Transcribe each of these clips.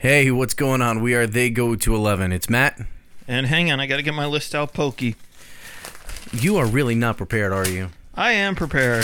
Hey, what's going on? We are They Go to 11. It's Matt. And hang on, I gotta get my list out, Pokey. You are really not prepared, are you? I am prepared.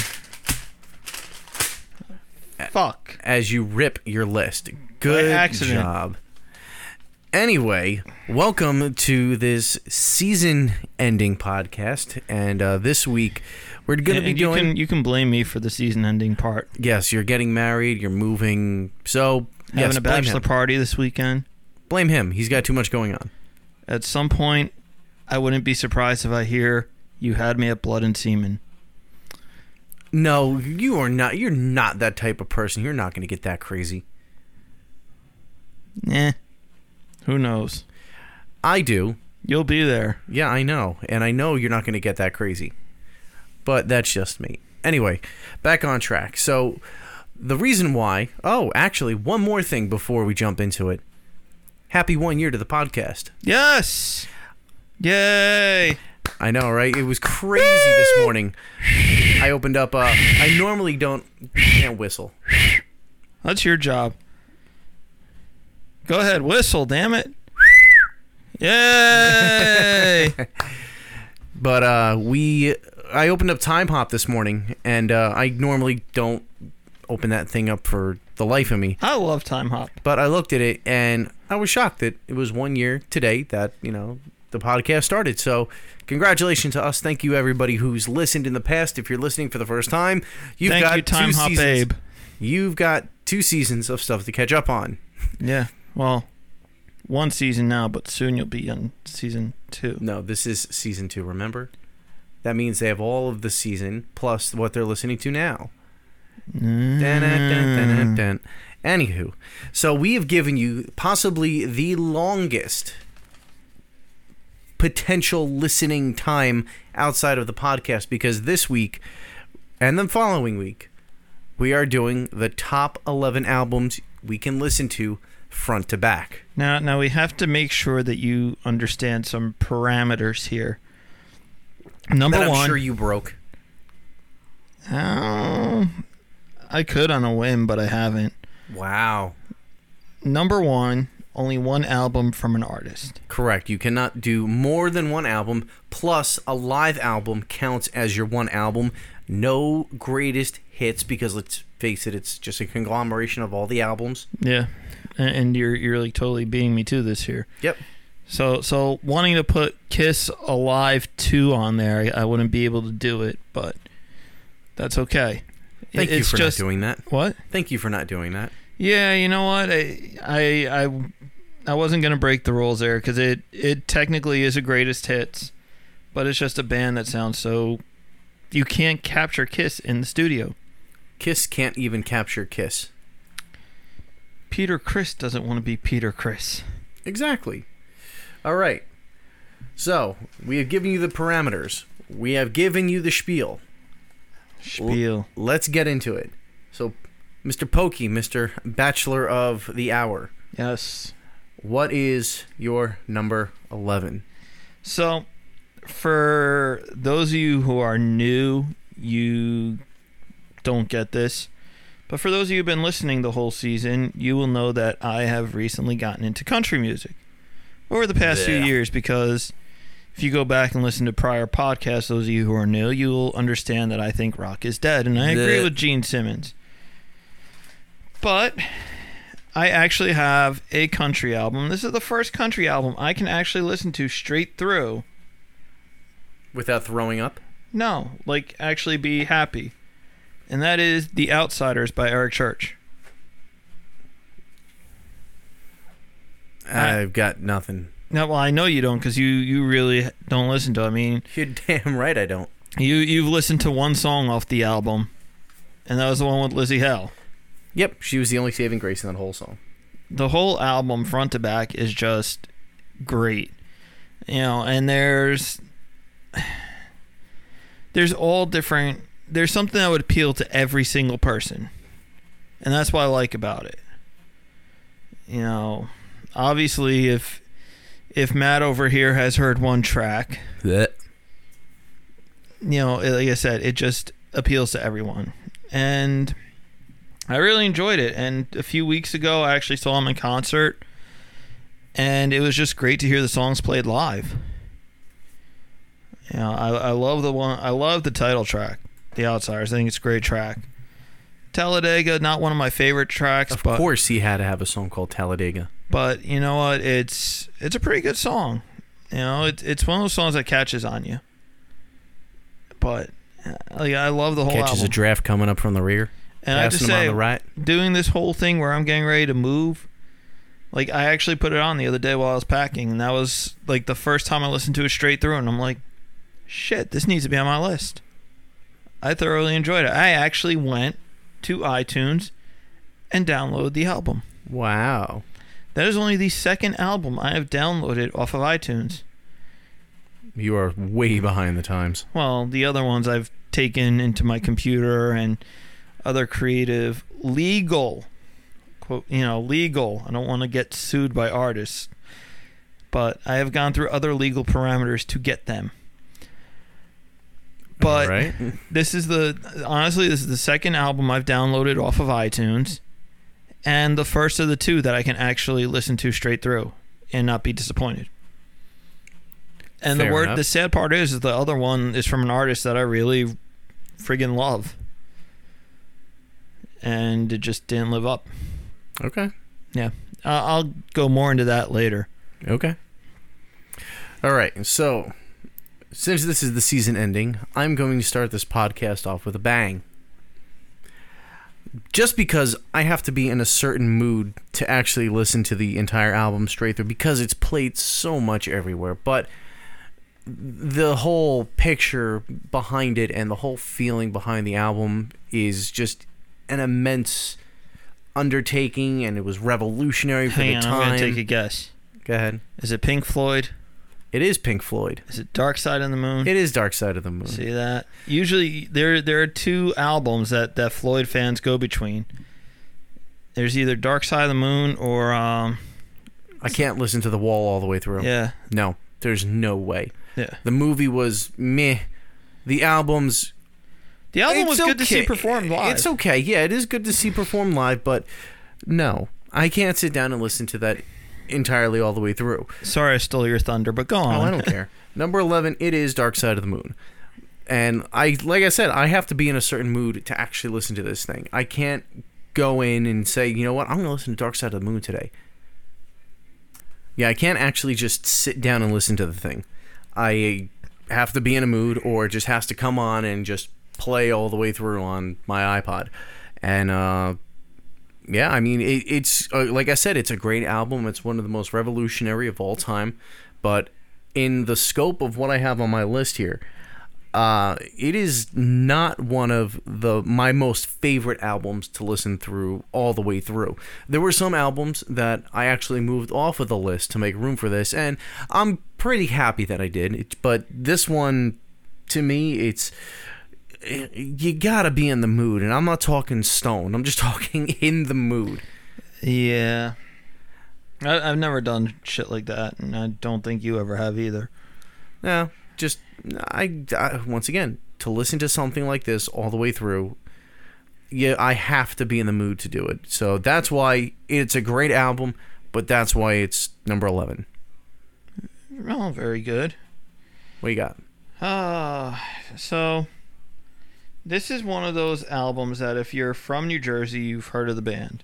Fuck. As you rip your list. By Good accident. job. Anyway, welcome to this season-ending podcast. And this week, we're going to be doing... You can blame me for the season-ending part. Yes, you're getting married, you're moving, so... Having a bachelor party this weekend. Blame him. He's got too much going on. At some point, I wouldn't be surprised if I hear you had me at blood and semen. No, you are not. You're not that type of person. You're not going to get that crazy. Who knows? I do. You'll be there. Yeah, I know. And I know you're not going to get that crazy. But that's just me. Anyway, back on track. So, the reason why... Oh, actually, one more thing before we jump into it. Happy 1 year to the podcast. Yes! Yay! I know, right? It was crazy this morning. I opened up... I normally don't... You can't whistle. That's your job. Go ahead, whistle, damn it. Yay! But I opened up Time Hop this morning, and I normally don't open that thing up for the life of me. I love Time Hop. But I looked at it, and I was shocked that it was 1 year today that, the podcast started. So congratulations to us. Thank you, everybody who's listened in the past. If you're listening for the first time, Thank you, Time Hop Abe. You've got 2 seasons of stuff to catch up on. Yeah, well, 1 season now, but soon you'll be on season 2. No, this is season 2, remember? That means they have all of the season plus what they're listening to now. Anywho, so we have given you possibly the longest potential listening time outside of the podcast, because this week and the following week we are doing the top 11 albums we can listen to front to back. Now we have to make sure that you understand some parameters here. Number that I'm one, sure you broke. I could on a whim, but I haven't. Wow. Number one, only one album from an artist. Correct. You cannot do more than one album, plus a live album counts as your one album. No greatest hits, because let's face it, it's just a conglomeration of all the albums. Yeah, and you're like totally beating me to this here. Yep. So wanting to put Kiss Alive 2 on there, I wouldn't be able to do it, but that's okay. Thank you for not doing that. What? Thank you for not doing that. Yeah, you know what? I wasn't going to break the rules there, because it technically is a greatest hits, but it's just a band that sounds so... You can't capture Kiss in the studio. Kiss can't even capture Kiss. Peter Criss doesn't want to be Peter Criss. Exactly. All right. So, we have given you the parameters. We have given you the spiel. Let's get into it. So, Mr. Pokey, Mr. Bachelor of the Hour. Yes. What is your number 11? So, for those of you who are new, you don't get this. But for those of you who've been listening the whole season, you will know that I have recently gotten into country music over the past few years, because if you go back and listen to prior podcasts, those of you who are new, you will understand that I think rock is dead, and I agree with Gene Simmons. But I actually have a country album. This is the first country album I can actually listen to straight through. Without throwing up? No, like actually be happy. And that is The Outsiders by Eric Church. I've got nothing. No, well, I know you don't, because you really don't listen to it. I mean, you're damn right I don't. You've listened to one song off the album, and that was the one with Lizzie Hale. Yep, she was the only saving grace in that whole song. The whole album, front to back, is just great. And there's all different... There's something that would appeal to every single person. And that's what I like about it. Obviously, if Matt over here has heard one track, like I said, it just appeals to everyone. And I really enjoyed it. And a few weeks ago, I actually saw him in concert And it was just great to hear the songs played live. You know, I love the one. I love the title track, The Outsiders. I think it's a great track. Talladega, not one of my favorite tracks. Of course he had to have a song called Talladega. But you know what? It's a pretty good song. You know, it's one of those songs that catches on you. But like, I love the whole album. Catches a draft coming up from the rear. And I have to say, doing this whole thing where I'm getting ready to move, like, I actually put it on the other day while I was packing, and that was like the first time I listened to it straight through, and I'm like, shit, this needs to be on my list. I thoroughly enjoyed it. I actually went to iTunes and downloaded the album. Wow. That is only the second album I have downloaded off of iTunes. You are way behind the times. Well, the other ones I've taken into my computer and other creative, legal, quote, legal. I don't want to get sued by artists, but I have gone through other legal parameters to get them. But right. This is the second album I've downloaded off of iTunes, and the first of the two that I can actually listen to straight through and not be disappointed. And the sad part is the other one is from an artist that I really friggin' love, and it just didn't live up. Okay. Yeah, I'll go more into that later. Okay. All right, so since this is the season ending, I'm going to start this podcast off with a bang. Just because I have to be in a certain mood to actually listen to the entire album straight through, because it's played so much everywhere. But the whole picture behind it and the whole feeling behind the album is just an immense undertaking, and it was revolutionary for the time. I'm going to take a guess. Go ahead. Is it Pink Floyd? It is Pink Floyd. Is it Dark Side of the Moon? It is Dark Side of the Moon. See that? Usually there are two albums that Floyd fans go between. There's either Dark Side of the Moon or I can't listen to The Wall all the way through. Yeah. No, there's no way. Yeah. The movie was meh. The album was good to see performed live. It's okay. Yeah, it is good to see performed live, but no, I can't sit down and listen to that entirely all the way through. Sorry I stole your thunder, but go on. Oh, I don't care. Number 11, it is Dark Side of the Moon. And like I said, I have to be in a certain mood to actually listen to this thing. I can't go in and say, you know what, I'm going to listen to Dark Side of the Moon today. Yeah, I can't actually just sit down and listen to the thing. I have to be in a mood, or it just has to come on and just play all the way through on my iPod. And yeah, I mean, it's like I said, it's a great album. It's one of the most revolutionary of all time. But in the scope of what I have on my list here, it is not one of my most favorite albums to listen through all the way through. There were some albums that I actually moved off of the list to make room for this, and I'm pretty happy that I did. But this one, to me, you gotta be in the mood, and I'm not talking stoned. I'm just talking in the mood. Yeah. I've never done shit like that, and I don't think you ever have either. No, just I once again, to listen to something like this all the way through, yeah, I have to be in the mood to do it. So that's why it's a great album, but that's why it's number 11. Oh, very good. What you got? So this is one of those albums that if you're from New Jersey, you've heard of the band.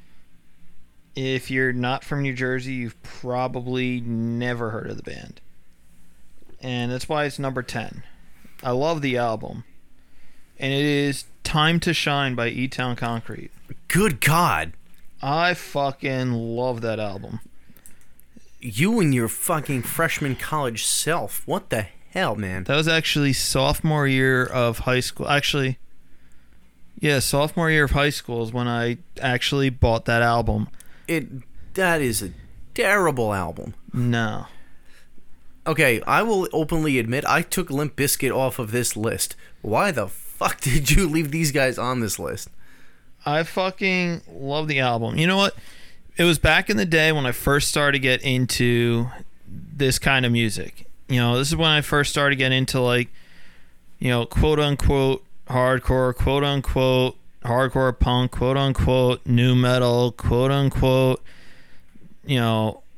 If you're not from New Jersey, you've probably never heard of the band. And that's why it's number 10. I love the album. And it is Time to Shine by E-Town Concrete. Good God. I fucking love that album. You and your fucking freshman college self. What the hell, man? That was actually sophomore year of high school. Actually, yeah, sophomore year of high school is when I actually bought that album. That is a terrible album. No. Okay, I will openly admit I took Limp Bizkit off of this list. Why the fuck did you leave these guys on this list? I fucking love the album. You know what? It was back in the day when I first started to get into this kind of music. You know, this is when I first started getting into, like, you know, quote unquote hardcore, quote unquote hardcore punk, quote unquote new metal, quote unquote, you know,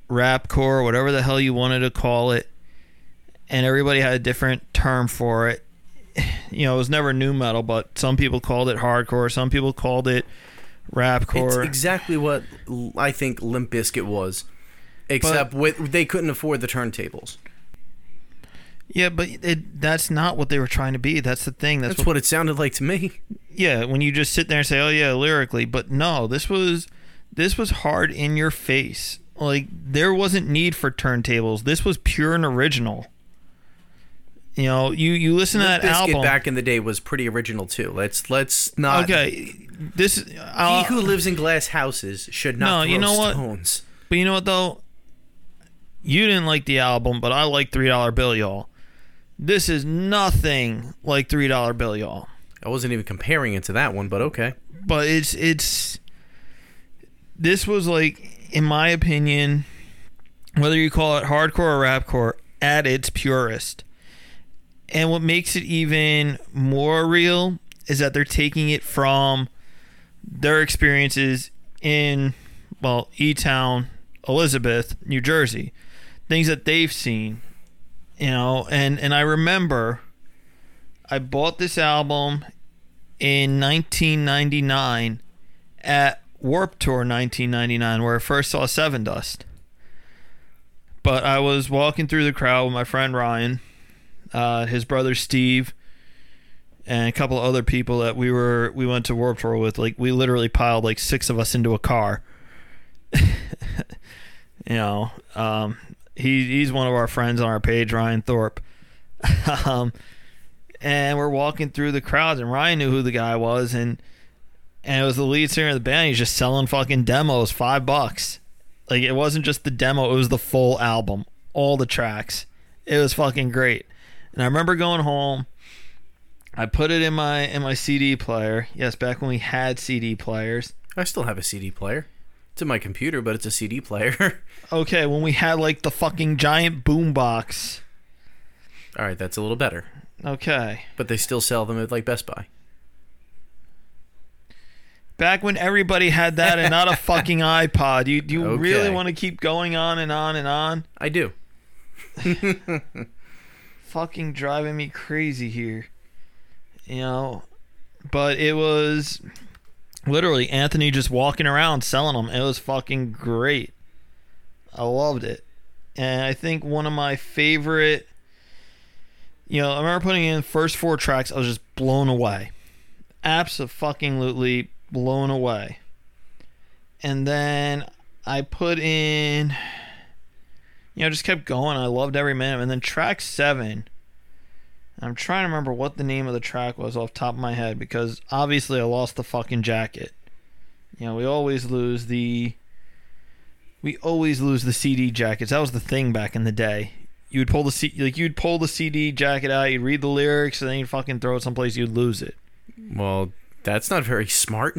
rapcore, whatever the hell you wanted to call it, and everybody had a different term for it. You know, it was never new metal, but some people called it hardcore, some people called it rapcore. It's exactly what I think Limp Bizkit was, except they couldn't afford the turntables. Yeah, but that's not what they were trying to be. That's the thing. That's what it sounded like to me. Yeah, when you just sit there and say, "Oh yeah, lyrically," but no, this was hard in your face. Like, there wasn't need for turntables. This was pure and original. You know, you listen to that album back in the day was pretty original too. Let's not. Okay, he who lives in glass houses should not throw stones. But you know what though? You didn't like the album, but I like $3 Bill, y'all. This is nothing like $3 Bill, y'all. I wasn't even comparing it to that one, but okay. But it's this was, like, in my opinion, whether you call it hardcore or rapcore, at its purest. And what makes it even more real is that they're taking it from their experiences in, well, E-Town, Elizabeth, New Jersey. Things that they've seen, you know. And I remember I bought this album in 1999 at Warped Tour 1999, where I first saw Sevendust. But I was walking through the crowd with my friend Ryan, his brother Steve, and a couple of other people that we went to Warped Tour with. Like, we literally piled like 6 of us into a car. You know, he's one of our friends on our page, Ryan Thorpe. And we're walking through the crowds, and Ryan knew who the guy was, and it was the lead singer of the band. He's just selling fucking demos, $5. Like, it wasn't just the demo, it was the full album, all the tracks. It was fucking great. And I remember going home, I put it in my CD player. Yes, back when we had CD players. I still have a CD player. It's in my computer, but it's a CD player. Okay, when we had like the fucking giant boom box. All right, that's a little better. Okay. But they still sell them at like Best Buy. Back when everybody had that and not a fucking iPod. Do you Okay. really want to keep going on and on and on? I do. Fucking driving me crazy here. You know, but it was literally Anthony just walking around selling them. It was fucking great. I loved it. And I think one of my favorite, you know, I remember putting in the first 4 tracks, I was just blown away. Abso-fucking-lutely blown away. And then I put in, you know, just kept going. I loved every minute. And then track 7, I'm trying to remember what the name of the track was off the top of my head, because obviously I lost the fucking jacket. You know, we always lose the CD jackets. That was the thing back in the day. You'd pull the CD jacket out, you'd read the lyrics, and then you'd fucking throw it someplace, you'd lose it. Well, that's not very smart.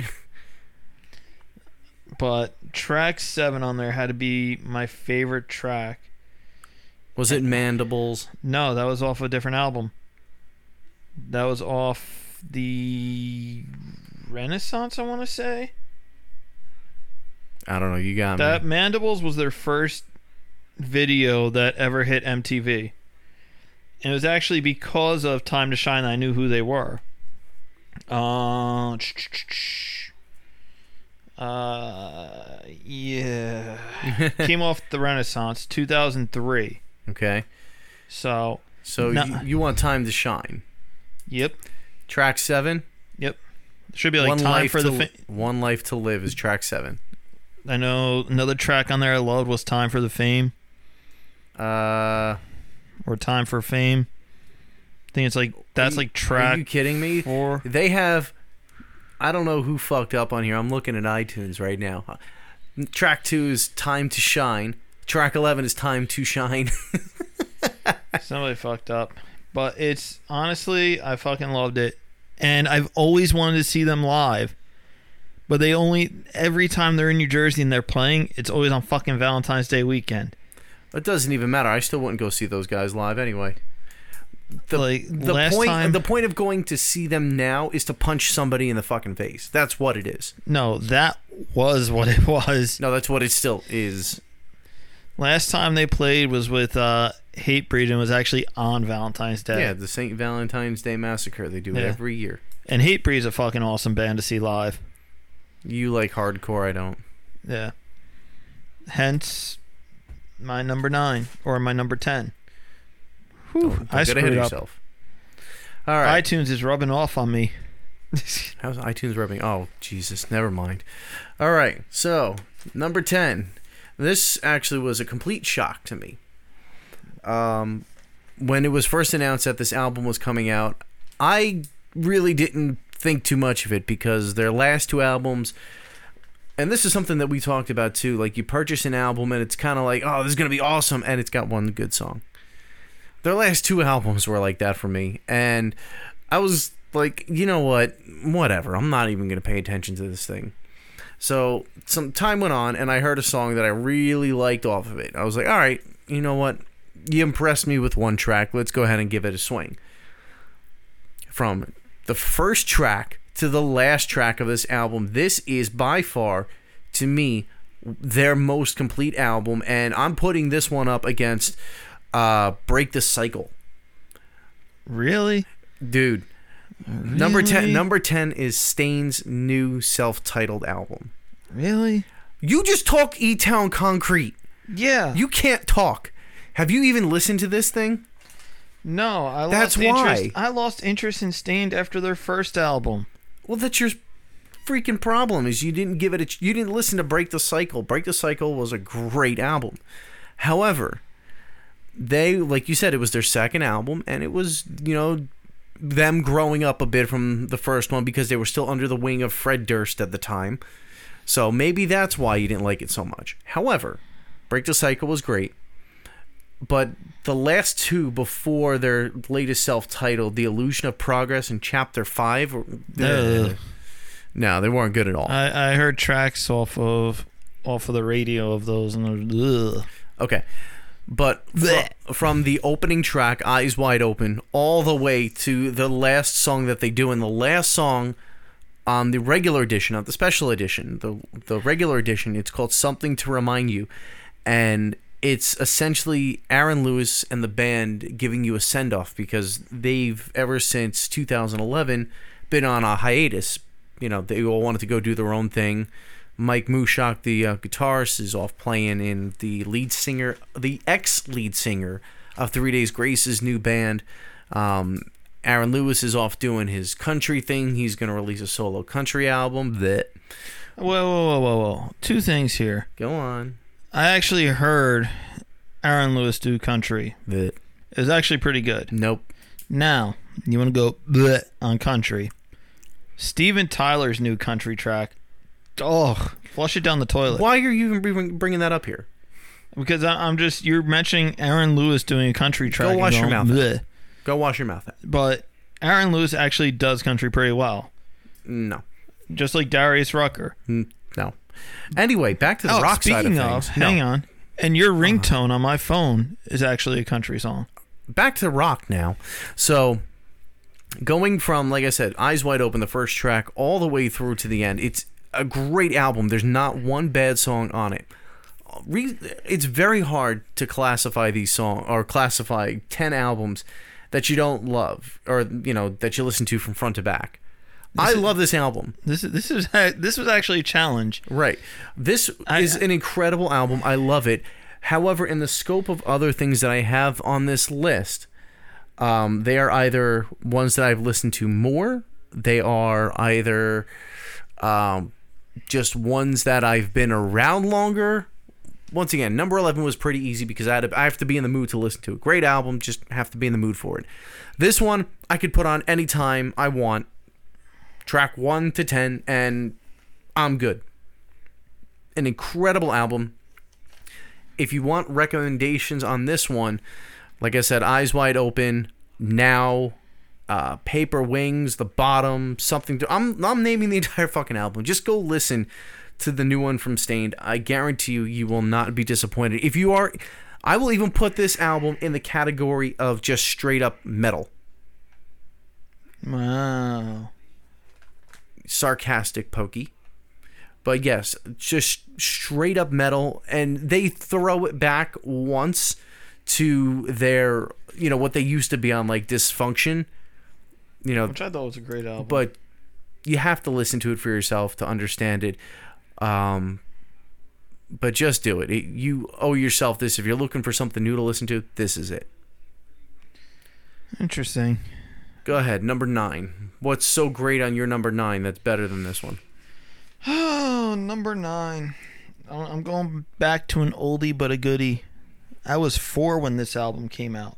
But track 7 on there had to be my favorite track. Was it Mandibles? No, that was off a different album. That was off the Renaissance, I want to say. I don't know. You got me. That Mandibles was their first video that ever hit MTV. And it was actually because of Time to Shine that I knew who they were. Yeah. Came off the Renaissance, 2003. Okay. So you want Time to Shine. Yep. Track 7? Yep. Should be like Time for the One Life to Live is track 7. I know another track on there I loved was Time for the Fame. Or Time for Fame. I think it's like that's like track. Are you kidding me? 4. They have, I don't know who fucked up on here. I'm looking at iTunes right now. Track 2 is Time to Shine. Track 11 is Time to Shine. Somebody fucked up. But it's, honestly, I fucking loved it. And I've always wanted to see them live. But they only, every time they're in New Jersey and they're playing, it's always on fucking Valentine's Day weekend. It doesn't even matter. I still wouldn't go see those guys live anyway. The point of going to see them now is to punch somebody in the fucking face. That's what it is. No, that was what it was. No, that's what it still is. Last time they played was with Hatebreed and was actually on Valentine's Day. Yeah, the St. Valentine's Day Massacre. They do it every year. And Hatebreed is a fucking awesome band to see live. You like hardcore, I don't. Yeah. Hence, my number 9 or my number 10. Whew, I get ahead screwed of up. yourself. All right. iTunes is rubbing off on me. How's iTunes rubbing? Oh, Jesus. Never mind. All right. So, number 10. This actually was a complete shock to me. When it was first announced that this album was coming out, I really didn't think too much of it because their last 2 albums, and this is something that we talked about too, like you purchase an album and it's kind of like, oh, this is going to be awesome, and it's got one good song. Their last 2 albums were like that for me, and I was like, you know what, whatever, I'm not even going to pay attention to this thing. So some time went on, and I heard a song that I really liked off of it. I was like, all right, you know what, you impressed me with one track, let's go ahead and give it a swing. From the first track to the last track of this album, this is by far, to me, their most complete album, and I'm putting this one up against Break the Cycle. Really? Dude. Really? Number 10 is Stain's new self-titled album. Really? You just talked E-Town Concrete. Yeah. You can't talk. Have you even listened to this thing? No, That's why. I lost interest in Stained after their first album. Well, that's your freaking problem. Is you didn't give it you didn't listen to Break the Cycle. Break the Cycle was a great album. However, they, like you said, it was their second album, and it was, you know, them growing up a bit from the first one because they were still under the wing of Fred Durst at the time. So maybe that's why you didn't like it so much. However, Break the Cycle was great. But the last 2 before their latest self-titled, The Illusion of Progress and Chapter 5, no, they weren't good at all. I heard tracks off of the radio of those, and ugh. Okay. But from the opening track, Eyes Wide Open, all the way to the last song that they do, and the last song on the regular edition, not the special edition, the regular edition, it's called Something to Remind You, and it's essentially Aaron Lewis and the band giving you a send-off because they've, ever since 2011, been on a hiatus. You know, they all wanted to go do their own thing. Mike Mushak, the guitarist, is off playing in the ex-lead singer of 3 Days Grace's new band. Aaron Lewis is off doing his country thing. He's going to release a solo country album. Whoa. 2 things here. Go on. I actually heard Aaron Lewis do country. It was actually pretty good. Nope. Now, you want to go bleh on country. Steven Tyler's new country track. Oh, flush it down the toilet. Why are you even bringing that up here? Because you're mentioning Aaron Lewis doing a country track. Go wash your mouth. Bleh. Go wash your mouth. But Aaron Lewis actually does country pretty well. No. Just like Darius Rucker. No. Anyway, back to the rock side of things. Hang on. And your ringtone on my phone is actually a country song. Back to rock now. So, going from, like I said, Eyes Wide Open, the first track, all the way through to the end, it's a great album. There's not one bad song on it. It's very hard to classify these songs, or classify 10 albums that you don't love, or, you know, that you listen to from front to back. I love this album. This was actually a challenge. Right. This is an incredible album. I love it. However, in the scope of other things that I have on this list, they are either ones that I've listened to more. They are either just ones that I've been around longer. Once again, number 11 was pretty easy because I have to be in the mood to listen to it. Great album, just have to be in the mood for it. This one I could put on anytime I want. Track 1 to 10, and I'm good. An incredible album. If you want recommendations on this one, like I said, Eyes Wide Open, Now, Paper Wings, The Bottom, something. I'm naming the entire fucking album. Just go listen to the new one from Stained. I guarantee you will not be disappointed. If you are, I will even put this album in the category of just straight up metal. Wow. Sarcastic Pokey. But yes, just straight up metal, and they throw it back once to their, what they used to be on, like Dysfunction, which I thought was a great album. But you have to listen to it for yourself to understand it. But just do it. You owe yourself this. If you're looking for something new to listen to, this is it. Interesting. Go ahead, number 9. What's so great on your number 9 that's better than this one? Oh, number 9. I'm going back to an oldie but a goodie. I was 4 when this album came out.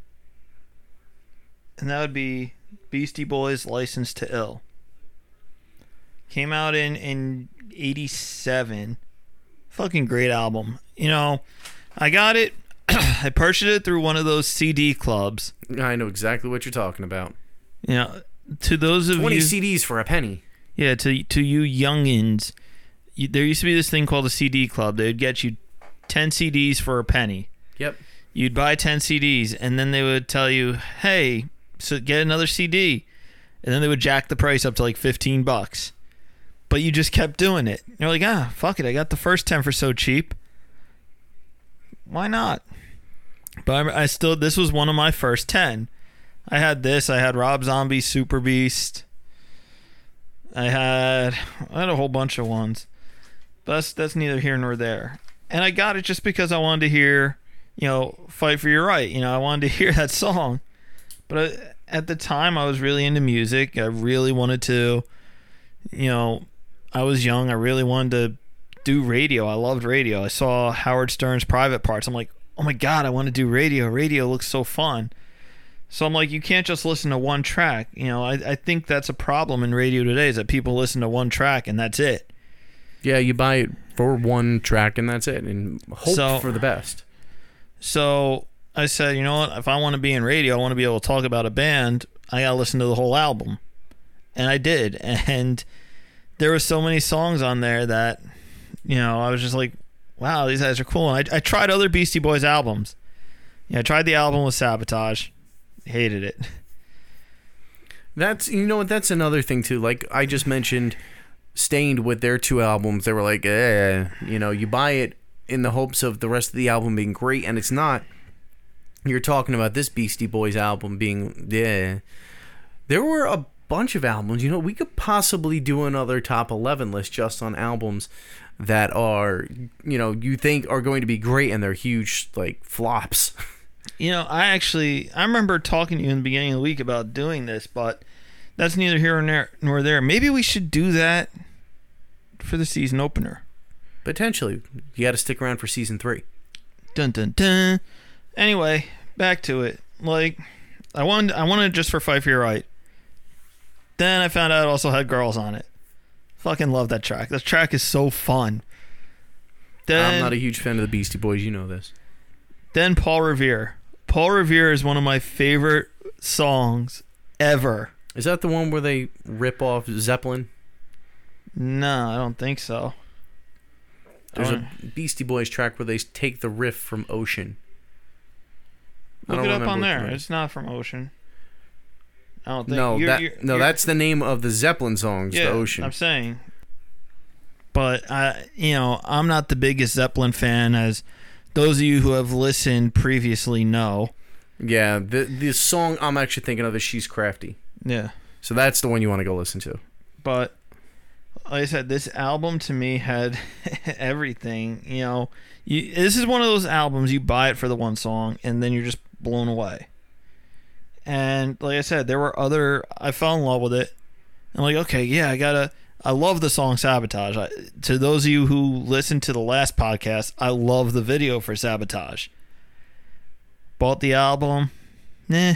And that would be Beastie Boys' License to Ill. Came out in 87. Fucking great album. I got it. I purchased it through one of those CD clubs. I know exactly what you're talking about. To those of 20 you... 20 CDs for a penny. Yeah, to you youngins, there used to be this thing called a CD club. They would get you 10 CDs for a penny. Yep. You'd buy 10 CDs, and then they would tell you, hey, so get another CD. And then they would jack the price up to like $15. But you just kept doing it. You're like, fuck it. I got the first 10 for so cheap. Why not? But this was one of my first 10. I had this. I had Rob Zombie's Super Beast. I had a whole bunch of ones. But that's neither here nor there. And I got it just because I wanted to hear, Fight for Your Right. I wanted to hear that song. But at the time, I was really into music. I really wanted to, I was young. I really wanted to do radio. I loved radio. I saw Howard Stern's Private Parts. I'm like, oh my God, I want to do radio. Radio looks so fun. So I'm like, you can't just listen to one track. I think that's a problem in radio today, is that people listen to one track and that's it. Yeah, you buy it for one track and that's it, and hope for the best. So I said, you know what? If I want to be in radio, I want to be able to talk about a band, I got to listen to the whole album. And I did. And there were so many songs on there that, I was just like, wow, these guys are cool. And I tried other Beastie Boys albums. I tried the album with Sabotage. Hated it. That's that's another thing too. Like I just mentioned, Stained with their 2 albums, they were like, you buy it in the hopes of the rest of the album being great, and it's not. You're talking about this Beastie Boys album being, There were a bunch of albums. We could possibly do another top 11 list just on albums that are, you think are going to be great, and they're huge like flops. I remember talking to you in the beginning of the week about doing this, but that's neither here nor there. Maybe we should do that for the season opener. Potentially. You got to stick around for season 3. Dun dun dun. Anyway, back to it. Like, I wanted just for Fight for Your Right. Then I found out it also had girls on it. Fucking love that track. That track is so fun. I'm not a huge fan of the Beastie Boys. You know this. Then Paul Revere. Paul Revere is one of my favorite songs ever. Is that the one where they rip off Zeppelin? No, I don't think so. There's a Beastie Boys track where they take the riff from Ocean. Look it up on there. It's not from Ocean. I don't think. No, that's the name of the Zeppelin songs, yeah, the Ocean. I'm saying. But I'm not the biggest Zeppelin fan, as those of you who have listened previously know. Yeah, the song I'm actually thinking of is She's Crafty. Yeah. So that's the one you want to go listen to. But like I said, this album to me had everything. This is one of those albums you buy it for the one song and then you're just blown away. And like I said, there were I fell in love with it. I'm like, okay, yeah, I love the song Sabotage. To those of you who listened to the last podcast, I love the video for Sabotage. Bought the album. Nah.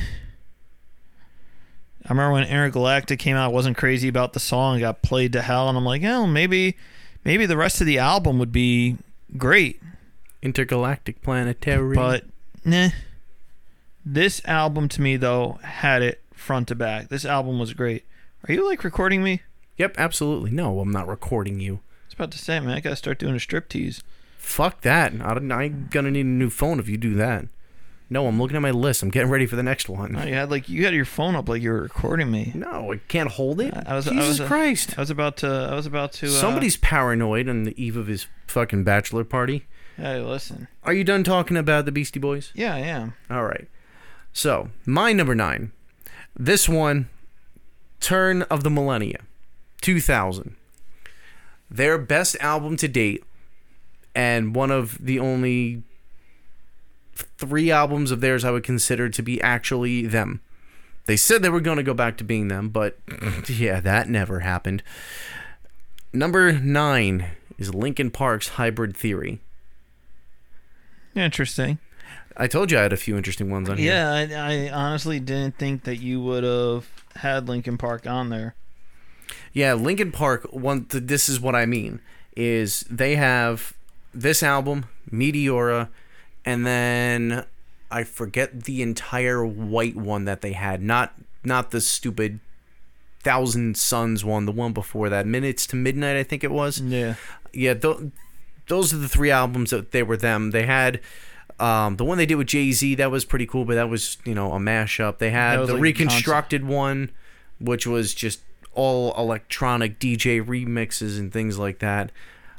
I remember when Intergalactic came out, I wasn't crazy about the song, got played to hell, and I'm like, maybe the rest of the album would be great. Intergalactic Planetary. But, nah. This album to me, though, had it front to back. This album was great. Are you, recording me? Yep, absolutely. No, I'm not recording you. I was about to say, man, I gotta start doing a striptease. Fuck that. I'm gonna need a new phone if you do that. No, I'm looking at my list. I'm getting ready for the next one. No, you had your phone up like you were recording me. No, I can't hold it. Jesus Christ. I was about to. Somebody's paranoid on the eve of his fucking bachelor party. Hey, listen. Are you done talking about the Beastie Boys? Yeah, I am. All right. So, my number 9. This one, turn of the millennia, 2000. Their best album to date, and one of the only 3 albums of theirs I would consider to be actually them. They said they were going to go back to being them, but yeah, that never happened. Number 9 is Linkin Park's Hybrid Theory. Interesting. I told you I had a few interesting ones on here. Yeah, I honestly didn't think that you would have had Linkin Park on there. Yeah, Linkin Park, this is what I mean, is they have this album, Meteora, and then I forget the entire white one that they had. Not the stupid Thousand Suns one, the one before that. Minutes to Midnight, I think it was. Yeah. Yeah, those are the 3 albums that they were them. They had the one they did with Jay-Z, that was pretty cool, but that was, a mashup. They had the Reconstructed one, which was just all electronic DJ remixes and things like that.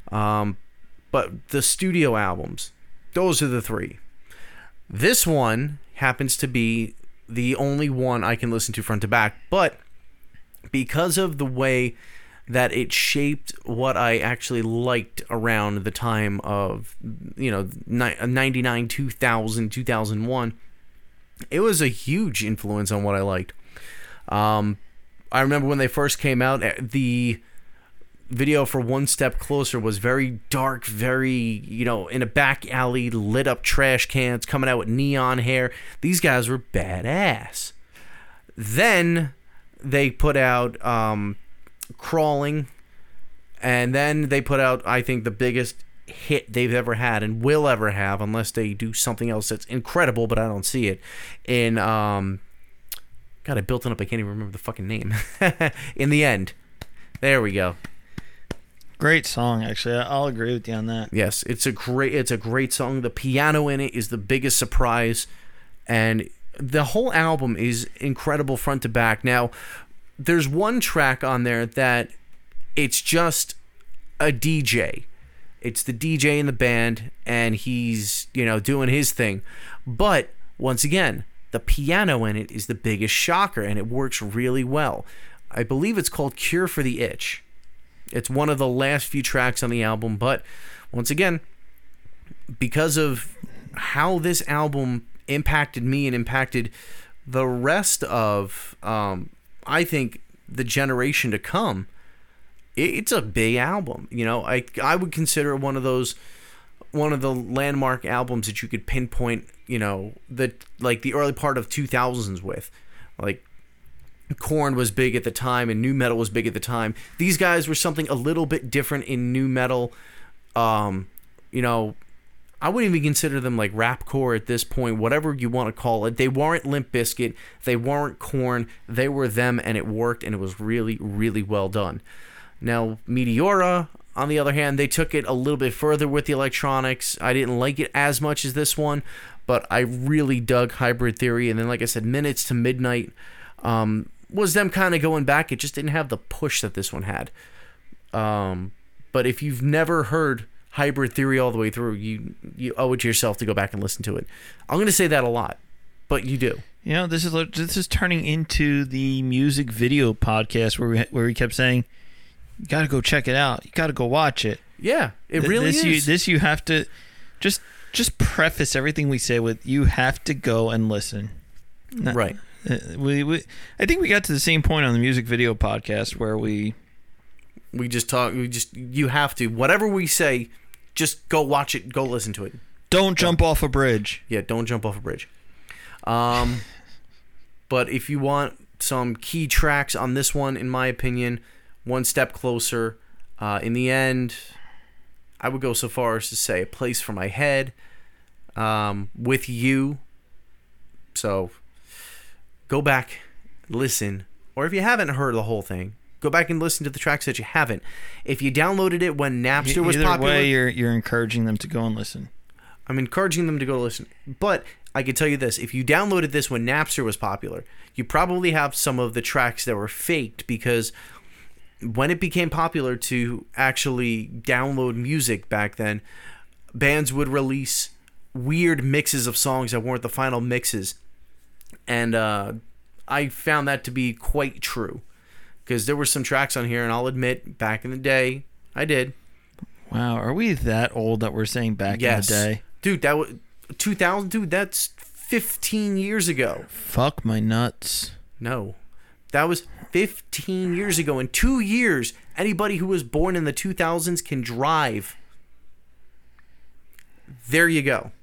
But the studio albums, those are the 3. This one happens to be the only one I can listen to front to back, but because of the way that it shaped what I actually liked around the time of, 99, 2000, 2001, it was a huge influence on what I liked. I remember when they first came out, the video for One Step Closer was very dark, very, in a back alley, lit up trash cans, coming out with neon hair. These guys were badass. Then they put out Crawling, and then they put out, I think, the biggest hit they've ever had and will ever have, unless they do something else that's incredible, but I don't see it, in God, I built it up. I can't even remember the fucking name. In the End. There we go. Great song, actually. I'll agree with you on that. Yes, it's a great song. The piano in it is the biggest surprise, and the whole album is incredible front to back. Now, there's one track on there that it's just a DJ. It's the DJ in the band, and he's, doing his thing. But once again, the piano in it is the biggest shocker, and it works really well. I believe it's called Cure for the Itch. It's one of the last few tracks on the album, but once again, because of how this album impacted me and impacted the rest of, I think, the generation to come, it's a big album. I would consider it one of the landmark albums that you could pinpoint, the early part of 2000s with. Like, Korn was big at the time, and nu metal was big at the time. These guys were something a little bit different in nu metal. I wouldn't even consider them like rapcore at this point, whatever you want to call it. They weren't Limp Bizkit, they weren't Korn, they were them, and it worked, and it was really, really well done. Now, Meteora, on the other hand, they took it a little bit further with the electronics. I didn't like it as much as this one, but I really dug Hybrid Theory. And then, like I said, Minutes to Midnight was them kind of going back. It just didn't have the push that this one had. But if you've never heard Hybrid Theory all the way through, you owe it to yourself to go back and listen to it. I'm going to say that a lot, but you do. This is turning into the music video podcast where we kept saying, you got to go check it out. You got to go watch it. Yeah, it really is. You have to just preface everything we say with, you have to go and listen. Right. I think we got to the same point on the music video podcast where we just talk. You have to, whatever we say, just go watch it. Go listen to it. Don't jump off a bridge. Yeah, don't jump off a bridge. But if you want some key tracks on this one, in my opinion, One Step Closer. In the End, I would go so far as to say A Place for My Head. With You. So go back, listen, or if you haven't heard the whole thing, go back and listen to the tracks that you haven't. If you downloaded it when Napster was popular, way, you're encouraging them to go and listen. I'm encouraging them to go listen. But I can tell you this: if you downloaded this when Napster was popular, you probably have some of the tracks that were faked, because when it became popular to actually download music back then, bands would release weird mixes of songs that weren't the final mixes. And I found that to be quite true, because there were some tracks on here, and I'll admit, back in the day, I did. Wow, are we that old that we're saying back in the day? Dude, that was 2000. Dude, that's 15 years ago. Fuck my nuts. No. That was 15 years ago. In 2 years, anybody who was born in the 2000s can drive. There you go.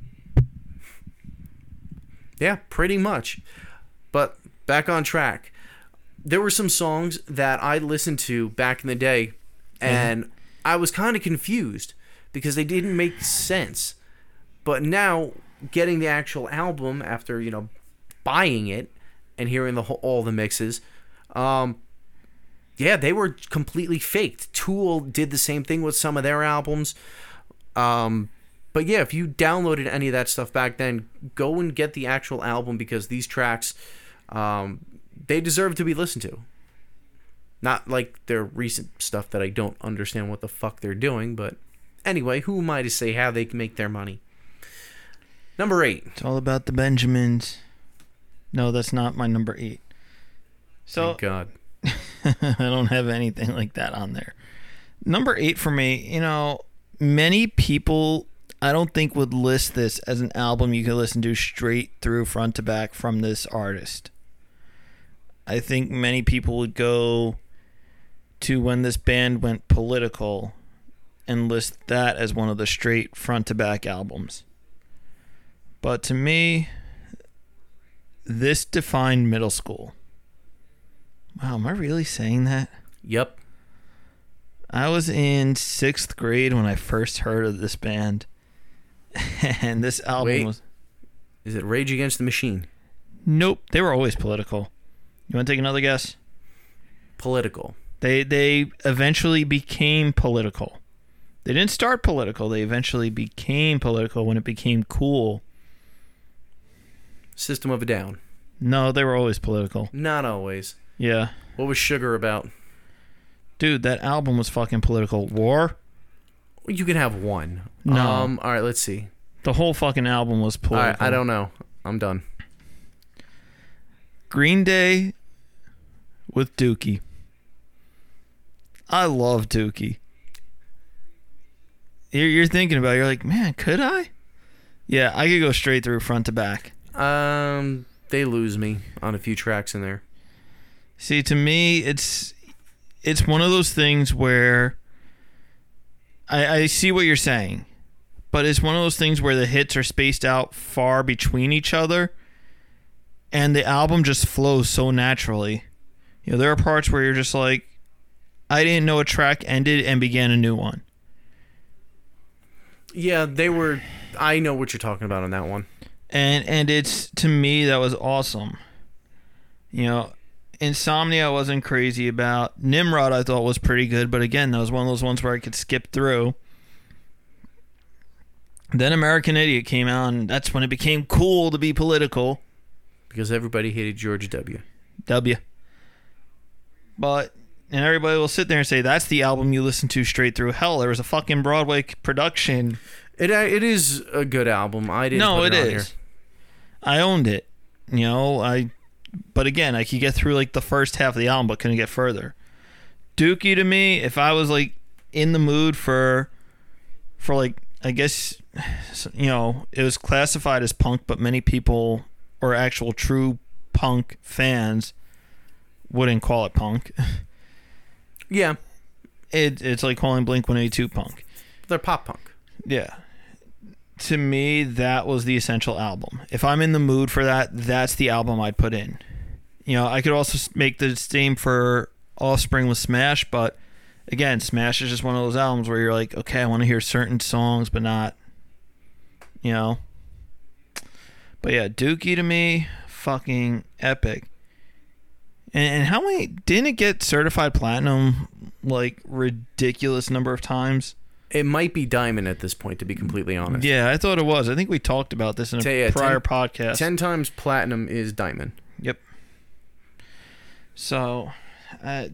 Yeah, pretty much. But back on track. There were some songs that I listened to back in the day, and I was kind of confused because they didn't make sense. But now, getting the actual album after, buying it and hearing all the mixes, they were completely faked. Tool did the same thing with some of their albums. But yeah, if you downloaded any of that stuff back then, go and get the actual album, because these tracks, they deserve to be listened to. Not like their recent stuff that I don't understand what the fuck they're doing, but anyway, who am I to say how they can make their money? Number 8. It's all about the Benjamins. No, that's not my number 8. So, thank God. I don't have anything like that on there. Number 8 for me, many people, I don't think, would list this as an album you could listen to straight through front to back from this artist. I think many people would go to when this band went political and list that as one of the straight front to back albums. But to me, this defined middle school. Wow, am I really saying that? Yep. I was in 6th grade when I first heard of this band. And this album was... Is it Rage Against the Machine? Nope. They were always political. You want to take another guess? Political. They eventually became political. They didn't start political. They eventually became political when it became cool. System of a Down. No, they were always political. Not always. Yeah. What was Sugar about? Dude, that album was fucking political. War? You can have one. No. All right, let's see. The whole fucking album was political. All right, I don't know. I'm done. Green Day with Dookie. I love Dookie. You're thinking about it, you're like, man, could I? Yeah, I could go straight through front to back. They lose me on a few tracks in there. See, to me, it's one of those things where I see what you're saying, but it's one of those things where the hits are spaced out far between each other, and the album just flows so naturally. There are parts where you're just like, I didn't know a track ended and began a new one. Yeah, they were... I know what you're talking about on that one. And it's, to me, that was awesome. Insomnia I wasn't crazy about. Nimrod I thought was pretty good, but again, that was one of those ones where I could skip through. Then American Idiot came out, and that's when it became cool to be political. Because everybody hated George W. But, and everybody will sit there and say, that's the album you listen to straight through hell. There was a fucking Broadway production. It is a good album. I didn't put it on here. I owned it. But again, I could get through like the first half of the album, but couldn't get further. Dookie, to me, if I was like in the mood for like, I guess, it was classified as punk, but many people or actual true punk fans wouldn't call it punk. Yeah. It's like calling Blink-182 punk. They're pop punk. Yeah. To me, that was the essential album. If I'm in the mood for that, that's the album I'd put in. I could also make the same for Offspring with Smash, but again, Smash is just one of those albums where you're like, okay, I want to hear certain songs, but not, But yeah, Dookie to me, fucking epic. And how many, didn't it get certified platinum like ridiculous number of times? It might be Diamond at this point, to be completely honest. Yeah, I thought it was. I think we talked about this in a prior podcast. 10 times platinum is Diamond. Yep. So, I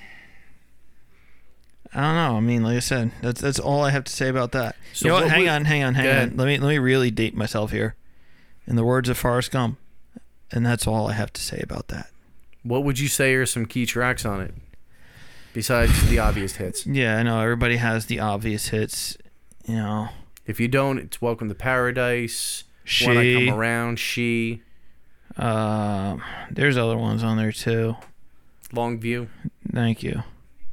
don't know. I mean, like I said, that's all I have to say about that. So you know what? what Hang on. ahead. Let me really date myself here. In the words of Forrest Gump, and that's all I have to say about that. What would you say are some key tracks on it? Besides the obvious hits. Yeah, I know everybody has the obvious hits. You know, If you don't, it's Welcome to Paradise. She. When I Come Around, She. There's other ones on there too. Longview. Thank you.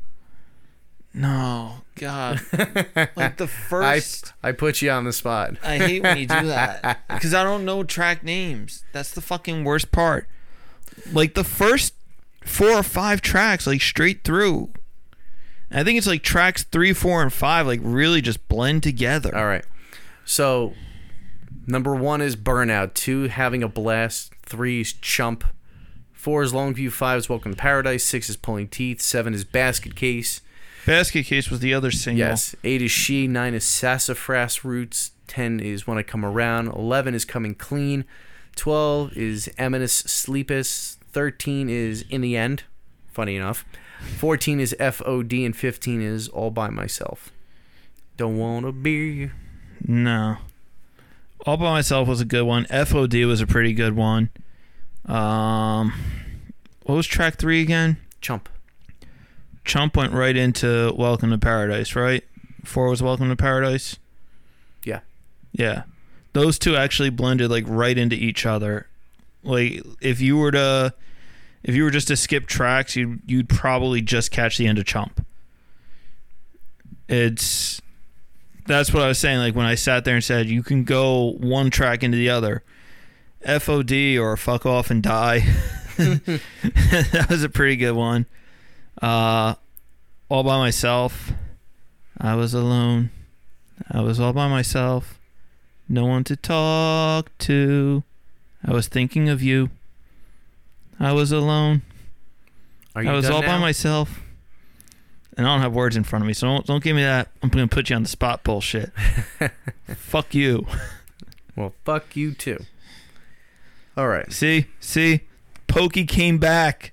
No, God. Like the first. I put you on the spot. I hate when you do that because I don't know track names. That's the fucking worst part. Like the first 4 or 5 tracks, like straight through. I think it's like tracks 3, 4, and 5, like really just blend together. All right. So, number 1 is Burnout. 2, Having a Blast. 3 is Chump. 4 is Longview. 5 is Welcome to Paradise. 6 is Pulling Teeth. 7 is Basket Case. Basket Case was the other single. Yes. 8 is She. 9 is Sassafras Roots. 10 is When I Come Around. 11 is Coming Clean. 12 is Eminus Sleepus. 13 is In the End. Funny enough. 14 is FOD. And 15 is All By Myself. Don't Wanna Be. No. All By Myself was a good one. FOD was a pretty good one. What was track 3 again? Chump. Chump went right into Welcome to Paradise, right? 4 was Welcome to Paradise? Yeah. Yeah. Those two actually blended like right into each other. Like if you were just to skip tracks, you'd probably just catch the end of Chump. That's what I was saying, like when I sat there and said you can go one track into the other. FOD or Fuck Off and Die. That was a pretty good one. All By Myself. I was alone. I was all by myself. No one to talk to. I was thinking of you. I was alone. Are I was done all now? by myself. And I don't have words in front of me, so don't give me that. I'm going to put you on the spot bullshit. Fuck you. Well, fuck you too. All right. See? Pokey came back.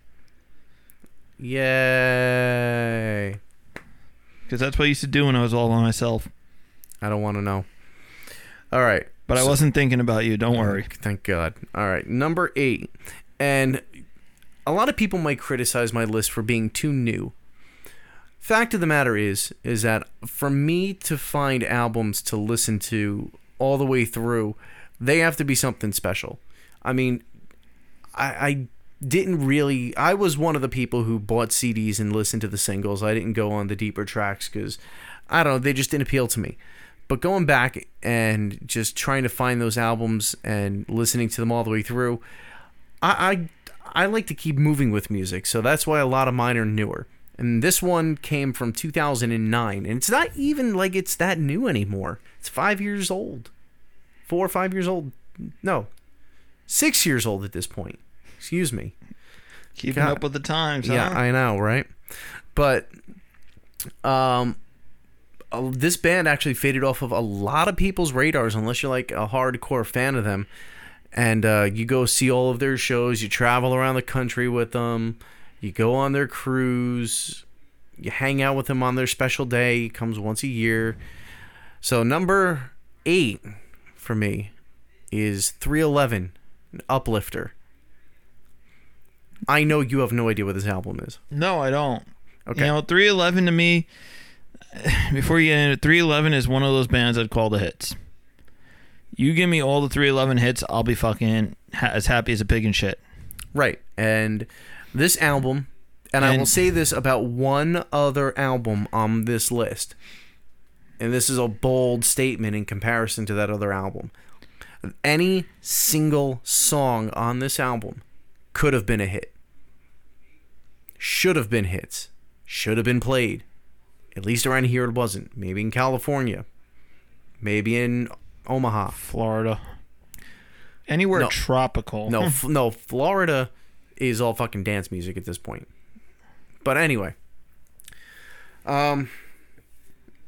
Yay. Because that's what I used to do when I was all by myself. I don't want to know. All right. But I wasn't thinking about you. Don't worry. Thank God. All right. Number 8. And a lot of people might criticize my list for being too new. Fact of the matter is that for me to find albums to listen to all the way through, they have to be something special. I mean, I didn't really... I was one of the people who bought CDs and listened to the singles. I didn't go on the deeper tracks because, I don't know, they just didn't appeal to me. But going back and just trying to find those albums and listening to them all the way through, I like to keep moving with music, so that's why a lot of mine are newer. And this one came from 2009, and it's not even like it's that new anymore. It's 5 years old. 4 or 5 years old. No. 6 years old at this point. Excuse me. Keeping up with the times, Yeah, huh? I know, right? But this band actually faded off of a lot of people's radars unless you're like a hardcore fan of them. And you go see all of their shows. You travel around the country with them. You go on their cruise. You hang out with them on their special day. He comes once a year. So number 8 for me is 311, Uplifter. I know you have no idea what this album is. No, I don't. Okay. You know, 311 to me, before you get into it, 311 is one of those bands I'd call the hits. You give me all the 311 hits, I'll be fucking as happy as a pig in shit. Right. And this album, and I will say this about one other album on this list, and this is a bold statement in comparison to that other album. Any single song on this album could have been a hit. Should have been hits. Should have been played. At least around here it wasn't. Maybe in California. Maybe in Omaha. Florida. Anywhere No. tropical. No, Florida is all fucking dance music at this point. But anyway. To